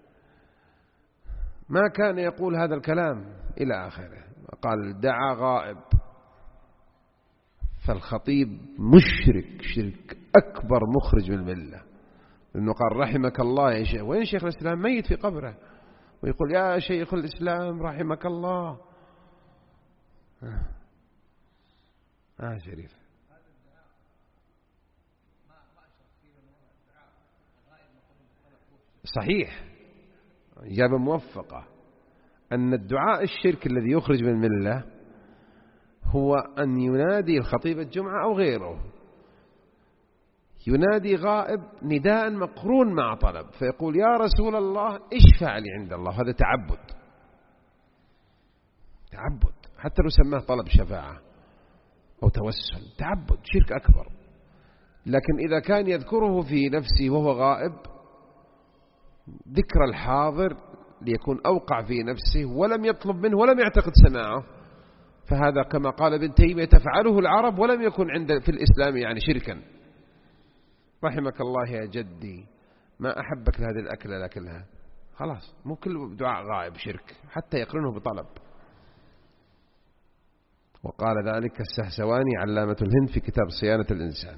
ما كان يقول هذا الكلام إلى آخره. قال دعا غائب. فالخطيب مشرك شرك أكبر مخرج من الملة، لأنه قال رحمك الله يا شيخ، وين شيخ الإسلام؟ ميت في قبره، ويقول يا شيخ الإسلام رحمك الله. آه, آه شريف. صحيح، إجابة موفقة، أن الدعاء الشرك الذي يخرج من الملة هو أن ينادي الخطيب الجمعة أو غيره، ينادي غائب نداء مقرون مع طلب، فيقول يا رسول الله اشفع لي عند الله. هذا تعبد تعبد حتى لو سماه طلب شفاعة أو توسل، تعبد شرك أكبر. لكن إذا كان يذكره في نفسه وهو غائب ذكر الحاضر ليكون أوقع في نفسه ولم يطلب منه ولم يعتقد سماعه، فهذا كما قال ابن تيمية تفعله العرب ولم يكن عند في الإسلام يعني شركا. رحمك الله يا جدي، ما أحبك لهذه الأكلة لأكلها، خلاص مو كل دعاء غائب شرك حتى يقرنه بطلب. وقال ذلك السهسواني علامة الهند في كتاب صيانة الإنسان.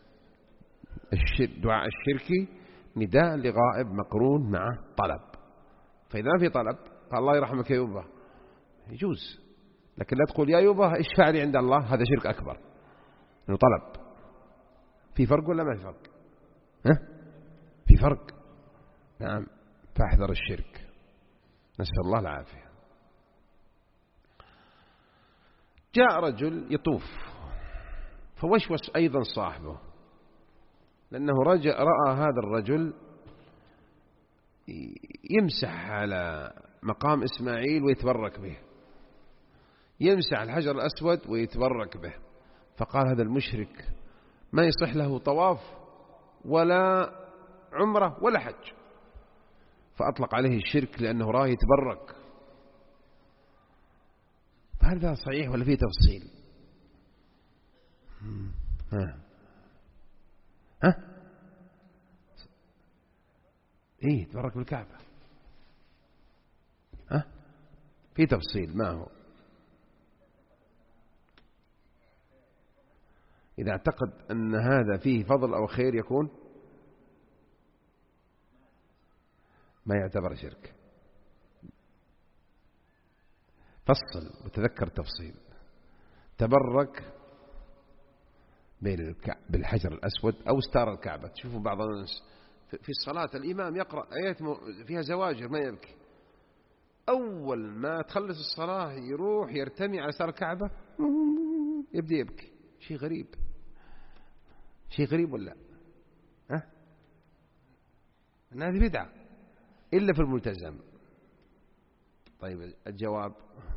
دعاء الشركي نداء لغائب مقرون مع طلب، فإذا ما في طلب قال الله يرحمك يا يوبا يجوز، لكن لا تقول يا يوبا اشفع لي عند الله، هذا شرك أكبر إنه طلب. في فرق ولا ما في فرق؟ ها؟ في فرق، نعم. فاحذر الشرك، نسأل الله العافية. جاء رجل يطوف فوشوش أيضا صاحبه، لأنه رجع رأى هذا الرجل يمسح على مقام إسماعيل ويتبرك به، يمسح الحجر الأسود ويتبرك به، فقال هذا المشرك ما يصح له طواف ولا عمره ولا حج، فأطلق عليه الشرك لأنه راه يتبرك. فهل هذا صحيح ولا فيه تفصيل؟ ها ها إيه يتبرك بالكعبة. ها في تفصيل ما هو؟ إذا اعتقد أن هذا فيه فضل أو خير يكون ما يعتبر شرك. فصل وتذكر تفصيل. تبرك بالحجر الأسود أو استار الكعبة. تشوفوا بعض الناس في الصلاة الإمام يقرأ آيات فيها زواجر ما يبكي، أول ما تخلص الصلاة يروح يرتمي على استار الكعبة يبدأ يبكي. شيء غريب، شيء غريب ولا ها؟ أن هذه بدعة إلا في الملتزم. طيب الجواب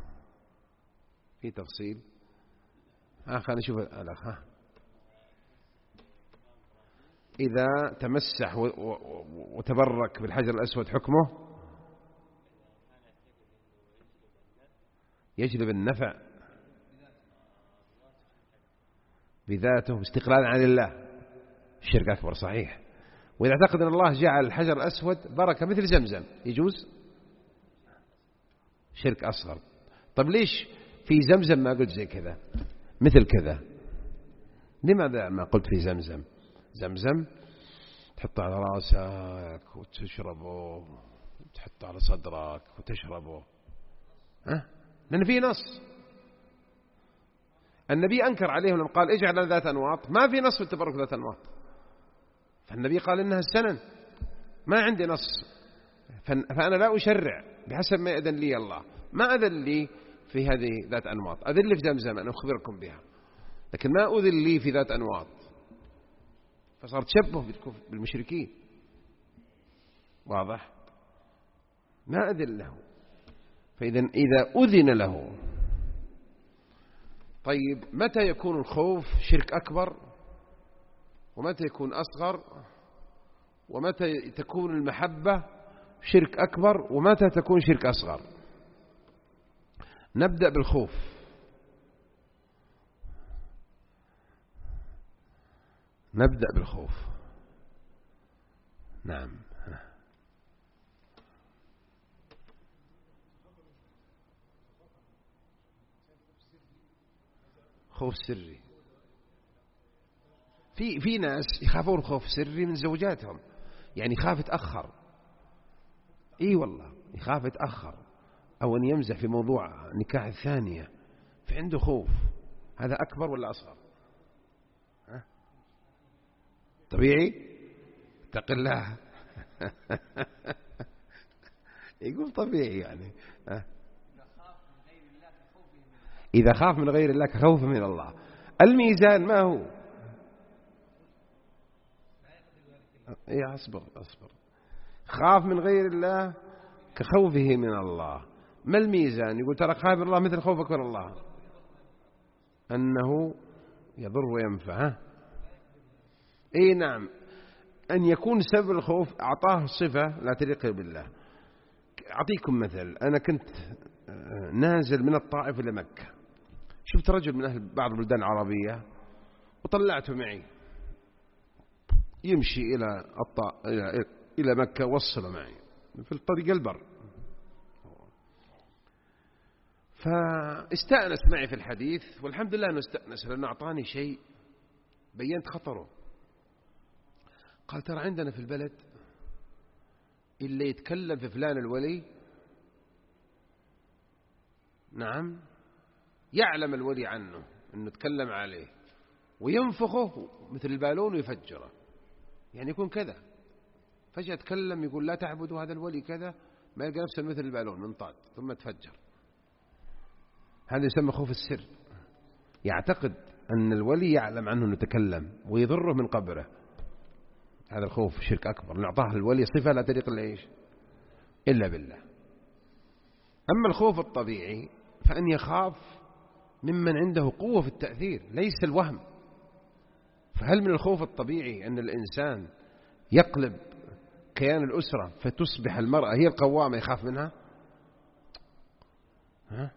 في تفصيل. ها خلينا نشوف الأخ. ها إذا تمسح وتبرك بالحجر الأسود حكمه يجلب النفع بذاته استقلالا عن الله. الشرك أكبر صحيح. وإذا اعتقد أن الله جعل الحجر الأسود بركة مثل زمزم يجوز. شرك أصغر. طب ليش في زمزم ما قلت زي كذا مثل كذا؟ لماذا ما قلت في زمزم؟ زمزم تحطه على راسك وتشربه، تحطه على صدرك وتشربه. ها؟ لأن فيه نص. النبي أنكر عليهم لما قال اجعل ذات أنواط، ما في نص في التبرك ذات أنواط. فالنبي قال إنها السنن، ما عندي نص، فأنا لا أشرع بحسب ما أذن لي الله. ما أذن لي في هذه ذات أنواط، أذن لي في زمزم أنا أخبركم بها، لكن ما أذن لي في ذات أنواط. فصار تشبه بالمشركين. واضح؟ ما أذن له. فإذا إذا أذن له. طيب متى يكون الخوف شرك أكبر ومتى يكون أصغر، ومتى تكون المحبة شرك أكبر ومتى تكون شرك أصغر؟ نبدأ بالخوف. نبدأ بالخوف. نعم. خوف سري. في في ناس يخافون خوف سري من زوجاتهم، يعني يخاف يتأخر. اي والله يخاف يتأخر او ان يمزح في موضوع نكاح الثانية، فعنده خوف. هذا اكبر ولا اصغر؟ ها؟ طبيعي. اتق الله. يقول طبيعي يعني. ها؟ إذا خاف من غير الله كخوف من الله. الميزان ما هو؟ إيه أصبر أصبر. خاف من غير الله كخوفه من الله. ما الميزان؟ يقول ترى خاف من الله مثل خوفك من الله، أنه يضر وينفع. إيه نعم، أن يكون سبب الخوف أعطاه صفة لا تليق بالله. أعطيكم مثل. أنا كنت نازل من الطائف إلى مكة، شفت رجل من أهل بعض البلدان العربية وطلعته معي يمشي إلى الط... إلى مكة، وصل معي في الطريق البر، فاستأنس معي في الحديث، والحمد لله أنه استأنس لأنه أعطاني شيء بينت خطره. قال ترى عندنا في البلد اللي يتكلم في فلان الولي، نعم، يعلم الولي عنه أنه يتكلم عليه وينفخه مثل البالون ويفجره، يعني يكون كذا. فجأة يتكلم يقول لا تعبدوا هذا الولي كذا، ما يلقى نفسه مثل البالون منطاد ثم تفجر. هذا يسمى خوف السر. يعتقد أن الولي يعلم عنه أنه يتكلم ويضره من قبره. هذا الخوف شرك أكبر، نعطاه الولي صفة لا تليق إلا إيش؟ إلا بالله. أما الخوف الطبيعي فأن يخاف ممن عنده قوة في التأثير، ليس الوهم. فهل من الخوف الطبيعي أن الإنسان يقلب كيان الأسرة فتصبح المرأة هي القوامة يخاف منها؟ ها؟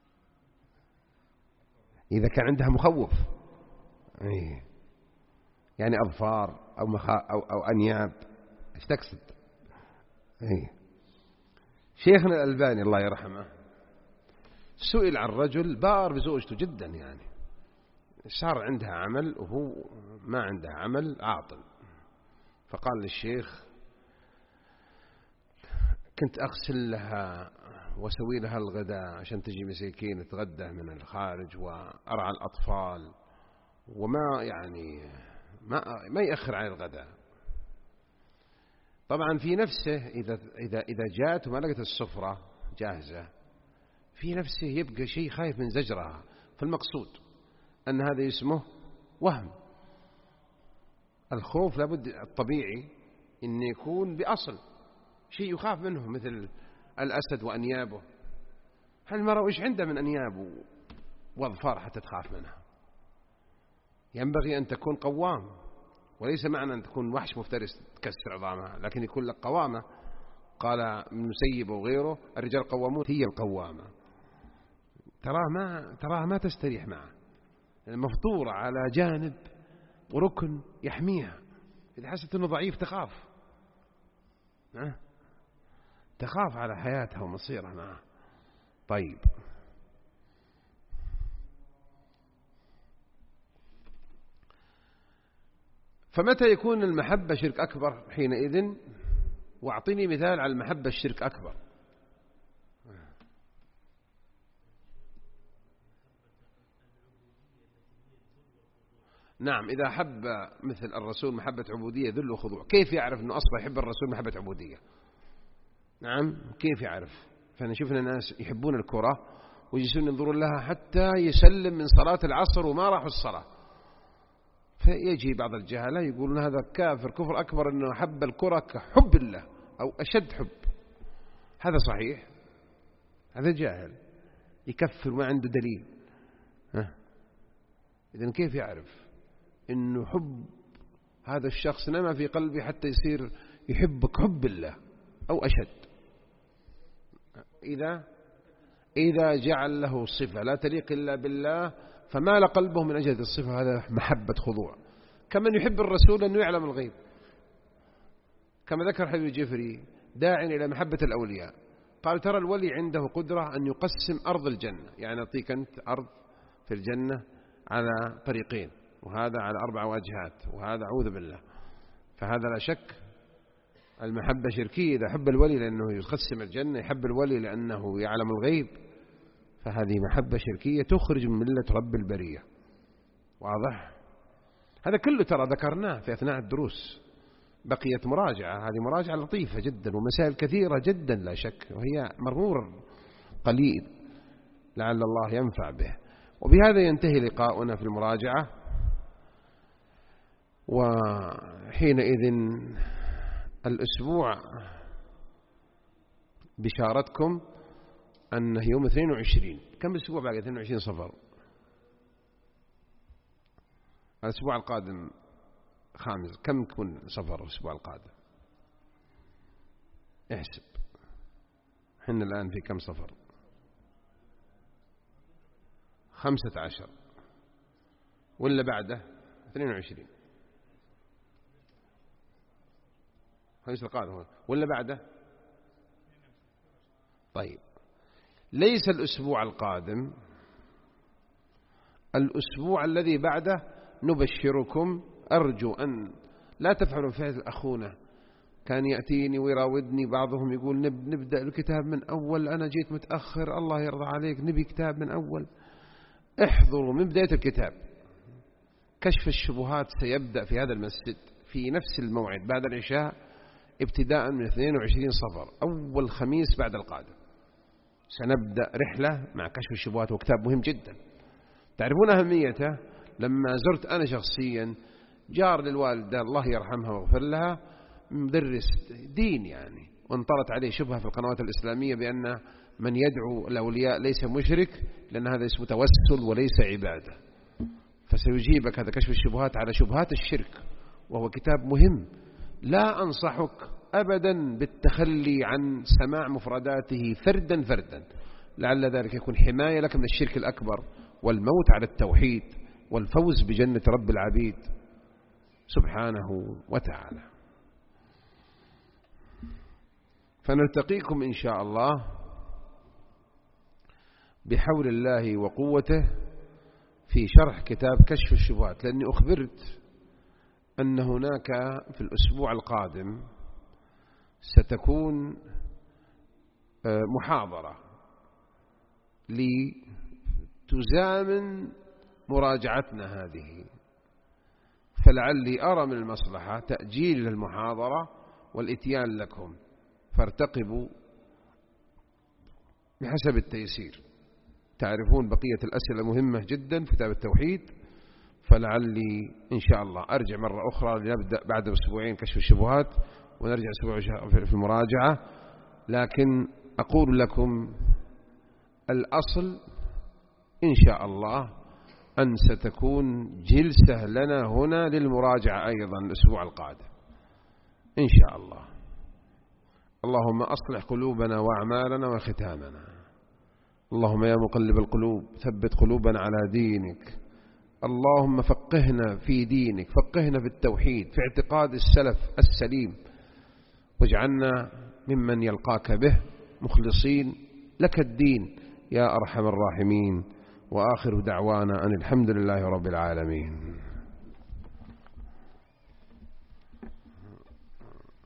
إذا كان عندها مخوف. أيه. يعني أظفار أو, مخا أو, أو أنياب. إيش تقصد؟ إيه. شيخنا الألباني الله يرحمه سئل عن رجل بار بزوجته جدا، يعني صار عندها عمل وهو ما عندها عمل عاطل، فقال للشيخ كنت أغسل لها وأسوي لها الغداء عشان تجي مساكين تغدى من الخارج وأرعى الأطفال، وما يعني ما ما يأخر عن الغداء. طبعا في نفسه إذا إذا إذا جاءت وما لقت السفرة جاهزة في نفسه يبقى شيء خايف من زجرها، فالمقصود أن هذا اسمه وهم. الخوف لابد الطبيعي أن يكون بأصل شيء يخاف منه، مثل الأسد وأنيابه. هالمرأة إيش عندها من أنياب وأظفار حتى تخاف منها؟ ينبغي أن تكون قوام، وليس معنى أن تكون وحش مفترس تكسر عظامها، لكن يكون لك قوامة. قال ابن مسيب وغيره الرجال قوامون، هي القوامة. تراه ما تراه ما تستريح معه، مفطورة على جانب وركن يحميها. إذا حست أنه ضعيف تخاف أه؟ تخاف على حياتها ومصيرها معه. طيب فمتى يكون المحبة شرك أكبر؟ حينئذ واعطيني مثال على المحبة الشرك أكبر. نعم، إذا حب مثل الرسول محبة عبودية ذل وخضوع، كيف يعرف أنه أصلا يحب الرسول محبة عبودية؟ نعم، كيف يعرف؟ فأنا شفنا ناس يحبون الكرة ويجلسون ينظرون لها حتى يسلم من صلاة العصر وما راحوا الصلاة، فيجي بعض الجهلة يقولون هذا كافر كفر أكبر أنه حب الكرة كحب الله أو أشد حب. هذا صحيح؟ هذا جاهل يكفر ما عنده دليل. إذن كيف يعرف أنه حب هذا الشخص نما في قلبي حتى يصير يحبك حب الله أو أشد؟ إذا إذا جعل له صفة لا تليق إلا بالله فمال قلبه من أجل الصفة، هذا محبة خضوع. كمن يحب الرسول أنه يعلم الغيب، كما ذكر حبيب جفري داع إلى محبة الأولياء، قال ترى الولي عنده قدرة أن يقسم أرض الجنة، يعني أعطيك أنت أرض في الجنة على طريقين، وهذا على أربع واجهات، وهذا أعوذ بالله. فهذا لا شك المحبة شركية. إذا حب الولي لأنه يقسم الجنة، يحب الولي لأنه يعلم الغيب، فهذه محبة شركية تخرج من ملة رب البرية. واضح؟ هذا كله ترى ذكرناه في أثناء الدروس، بقيت مراجعة، هذه مراجعة لطيفة جدا ومسائل كثيرة جدا لا شك، وهي مرمور قليل لعل الله ينفع به. وبهذا ينتهي لقاؤنا في المراجعة، وحينئذ الأسبوع بشارتكم أنه يوم اثنين وعشرين، كم أسبوع بعد اثنين وعشرين صفر؟ الأسبوع القادم خامس، كم يكون صفر الأسبوع القادم؟ احسب، حنا الآن في كم صفر؟ خمسة عشر، ولا بعده اثنين وعشرين؟ خمسة القادم ولا بعده؟ طيب، ليس الأسبوع القادم، الأسبوع الذي بعده نبشركم. أرجو أن لا تفعلوا فعل أخونا كان يأتيني ويراودني بعضهم يقول نب نبدأ الكتاب من أول، أنا جيت متأخر، الله يرضى عليك نبي كتاب من أول. احضروا من بداية الكتاب. كشف الشبهات سيبدأ في هذا المسجد في نفس الموعد بعد العشاء ابتداء من اثنين وعشرين صفر، أول خميس بعد القادم سنبدأ رحلة مع كشف الشبهات، وكتاب مهم جدا. تعرفون أهميته؟ لما زرت أنا شخصيا جار للوالدة الله يرحمها واغفر لها، مدرس دين يعني، وانطرت عليه شبهة في القنوات الإسلامية بأن من يدعو الأولياء ليس مشرك، لأن هذا اسمه توسل وليس عبادة. فسيجيبك هذا كشف الشبهات على شبهات الشرك، وهو كتاب مهم. لا أنصحك أبدا بالتخلي عن سماع مفرداته فردا فردا، لعل ذلك يكون حماية لك من الشرك الأكبر والموت على التوحيد والفوز بجنة رب العبيد. سبحانه وتعالى. فنلتقيكم إن شاء الله بحول الله وقوته في شرح كتاب كشف الشبهات، لأني أخبرت أن هناك في الأسبوع القادم ستكون محاضرة لتزامن مراجعتنا هذه، فلعلي أرى من المصلحة تأجيل المحاضرة والإتيان لكم، فارتقبوا بحسب التيسير. تعرفون بقية الأسئلة مهمة جدا في كتاب التوحيد، فلعلي إن شاء الله أرجع مرة أخرى لنبدأ بعد أسبوعين كشف الشبهات ونرجع أسبوع في المراجعة. لكن أقول لكم الأصل إن شاء الله أن ستكون جلسة لنا هنا للمراجعة أيضا الأسبوع القادم إن شاء الله. اللهم أصلح قلوبنا وأعمالنا وختامنا. اللهم يا مقلب القلوب ثبت قلوبنا على دينك. اللهم فقهنا في دينك، فقهنا في التوحيد، في اعتقاد السلف السليم، واجعلنا ممن يلقاك به مخلصين لك الدين يا أرحم الراحمين. وآخر دعوانا أن الحمد لله رب العالمين.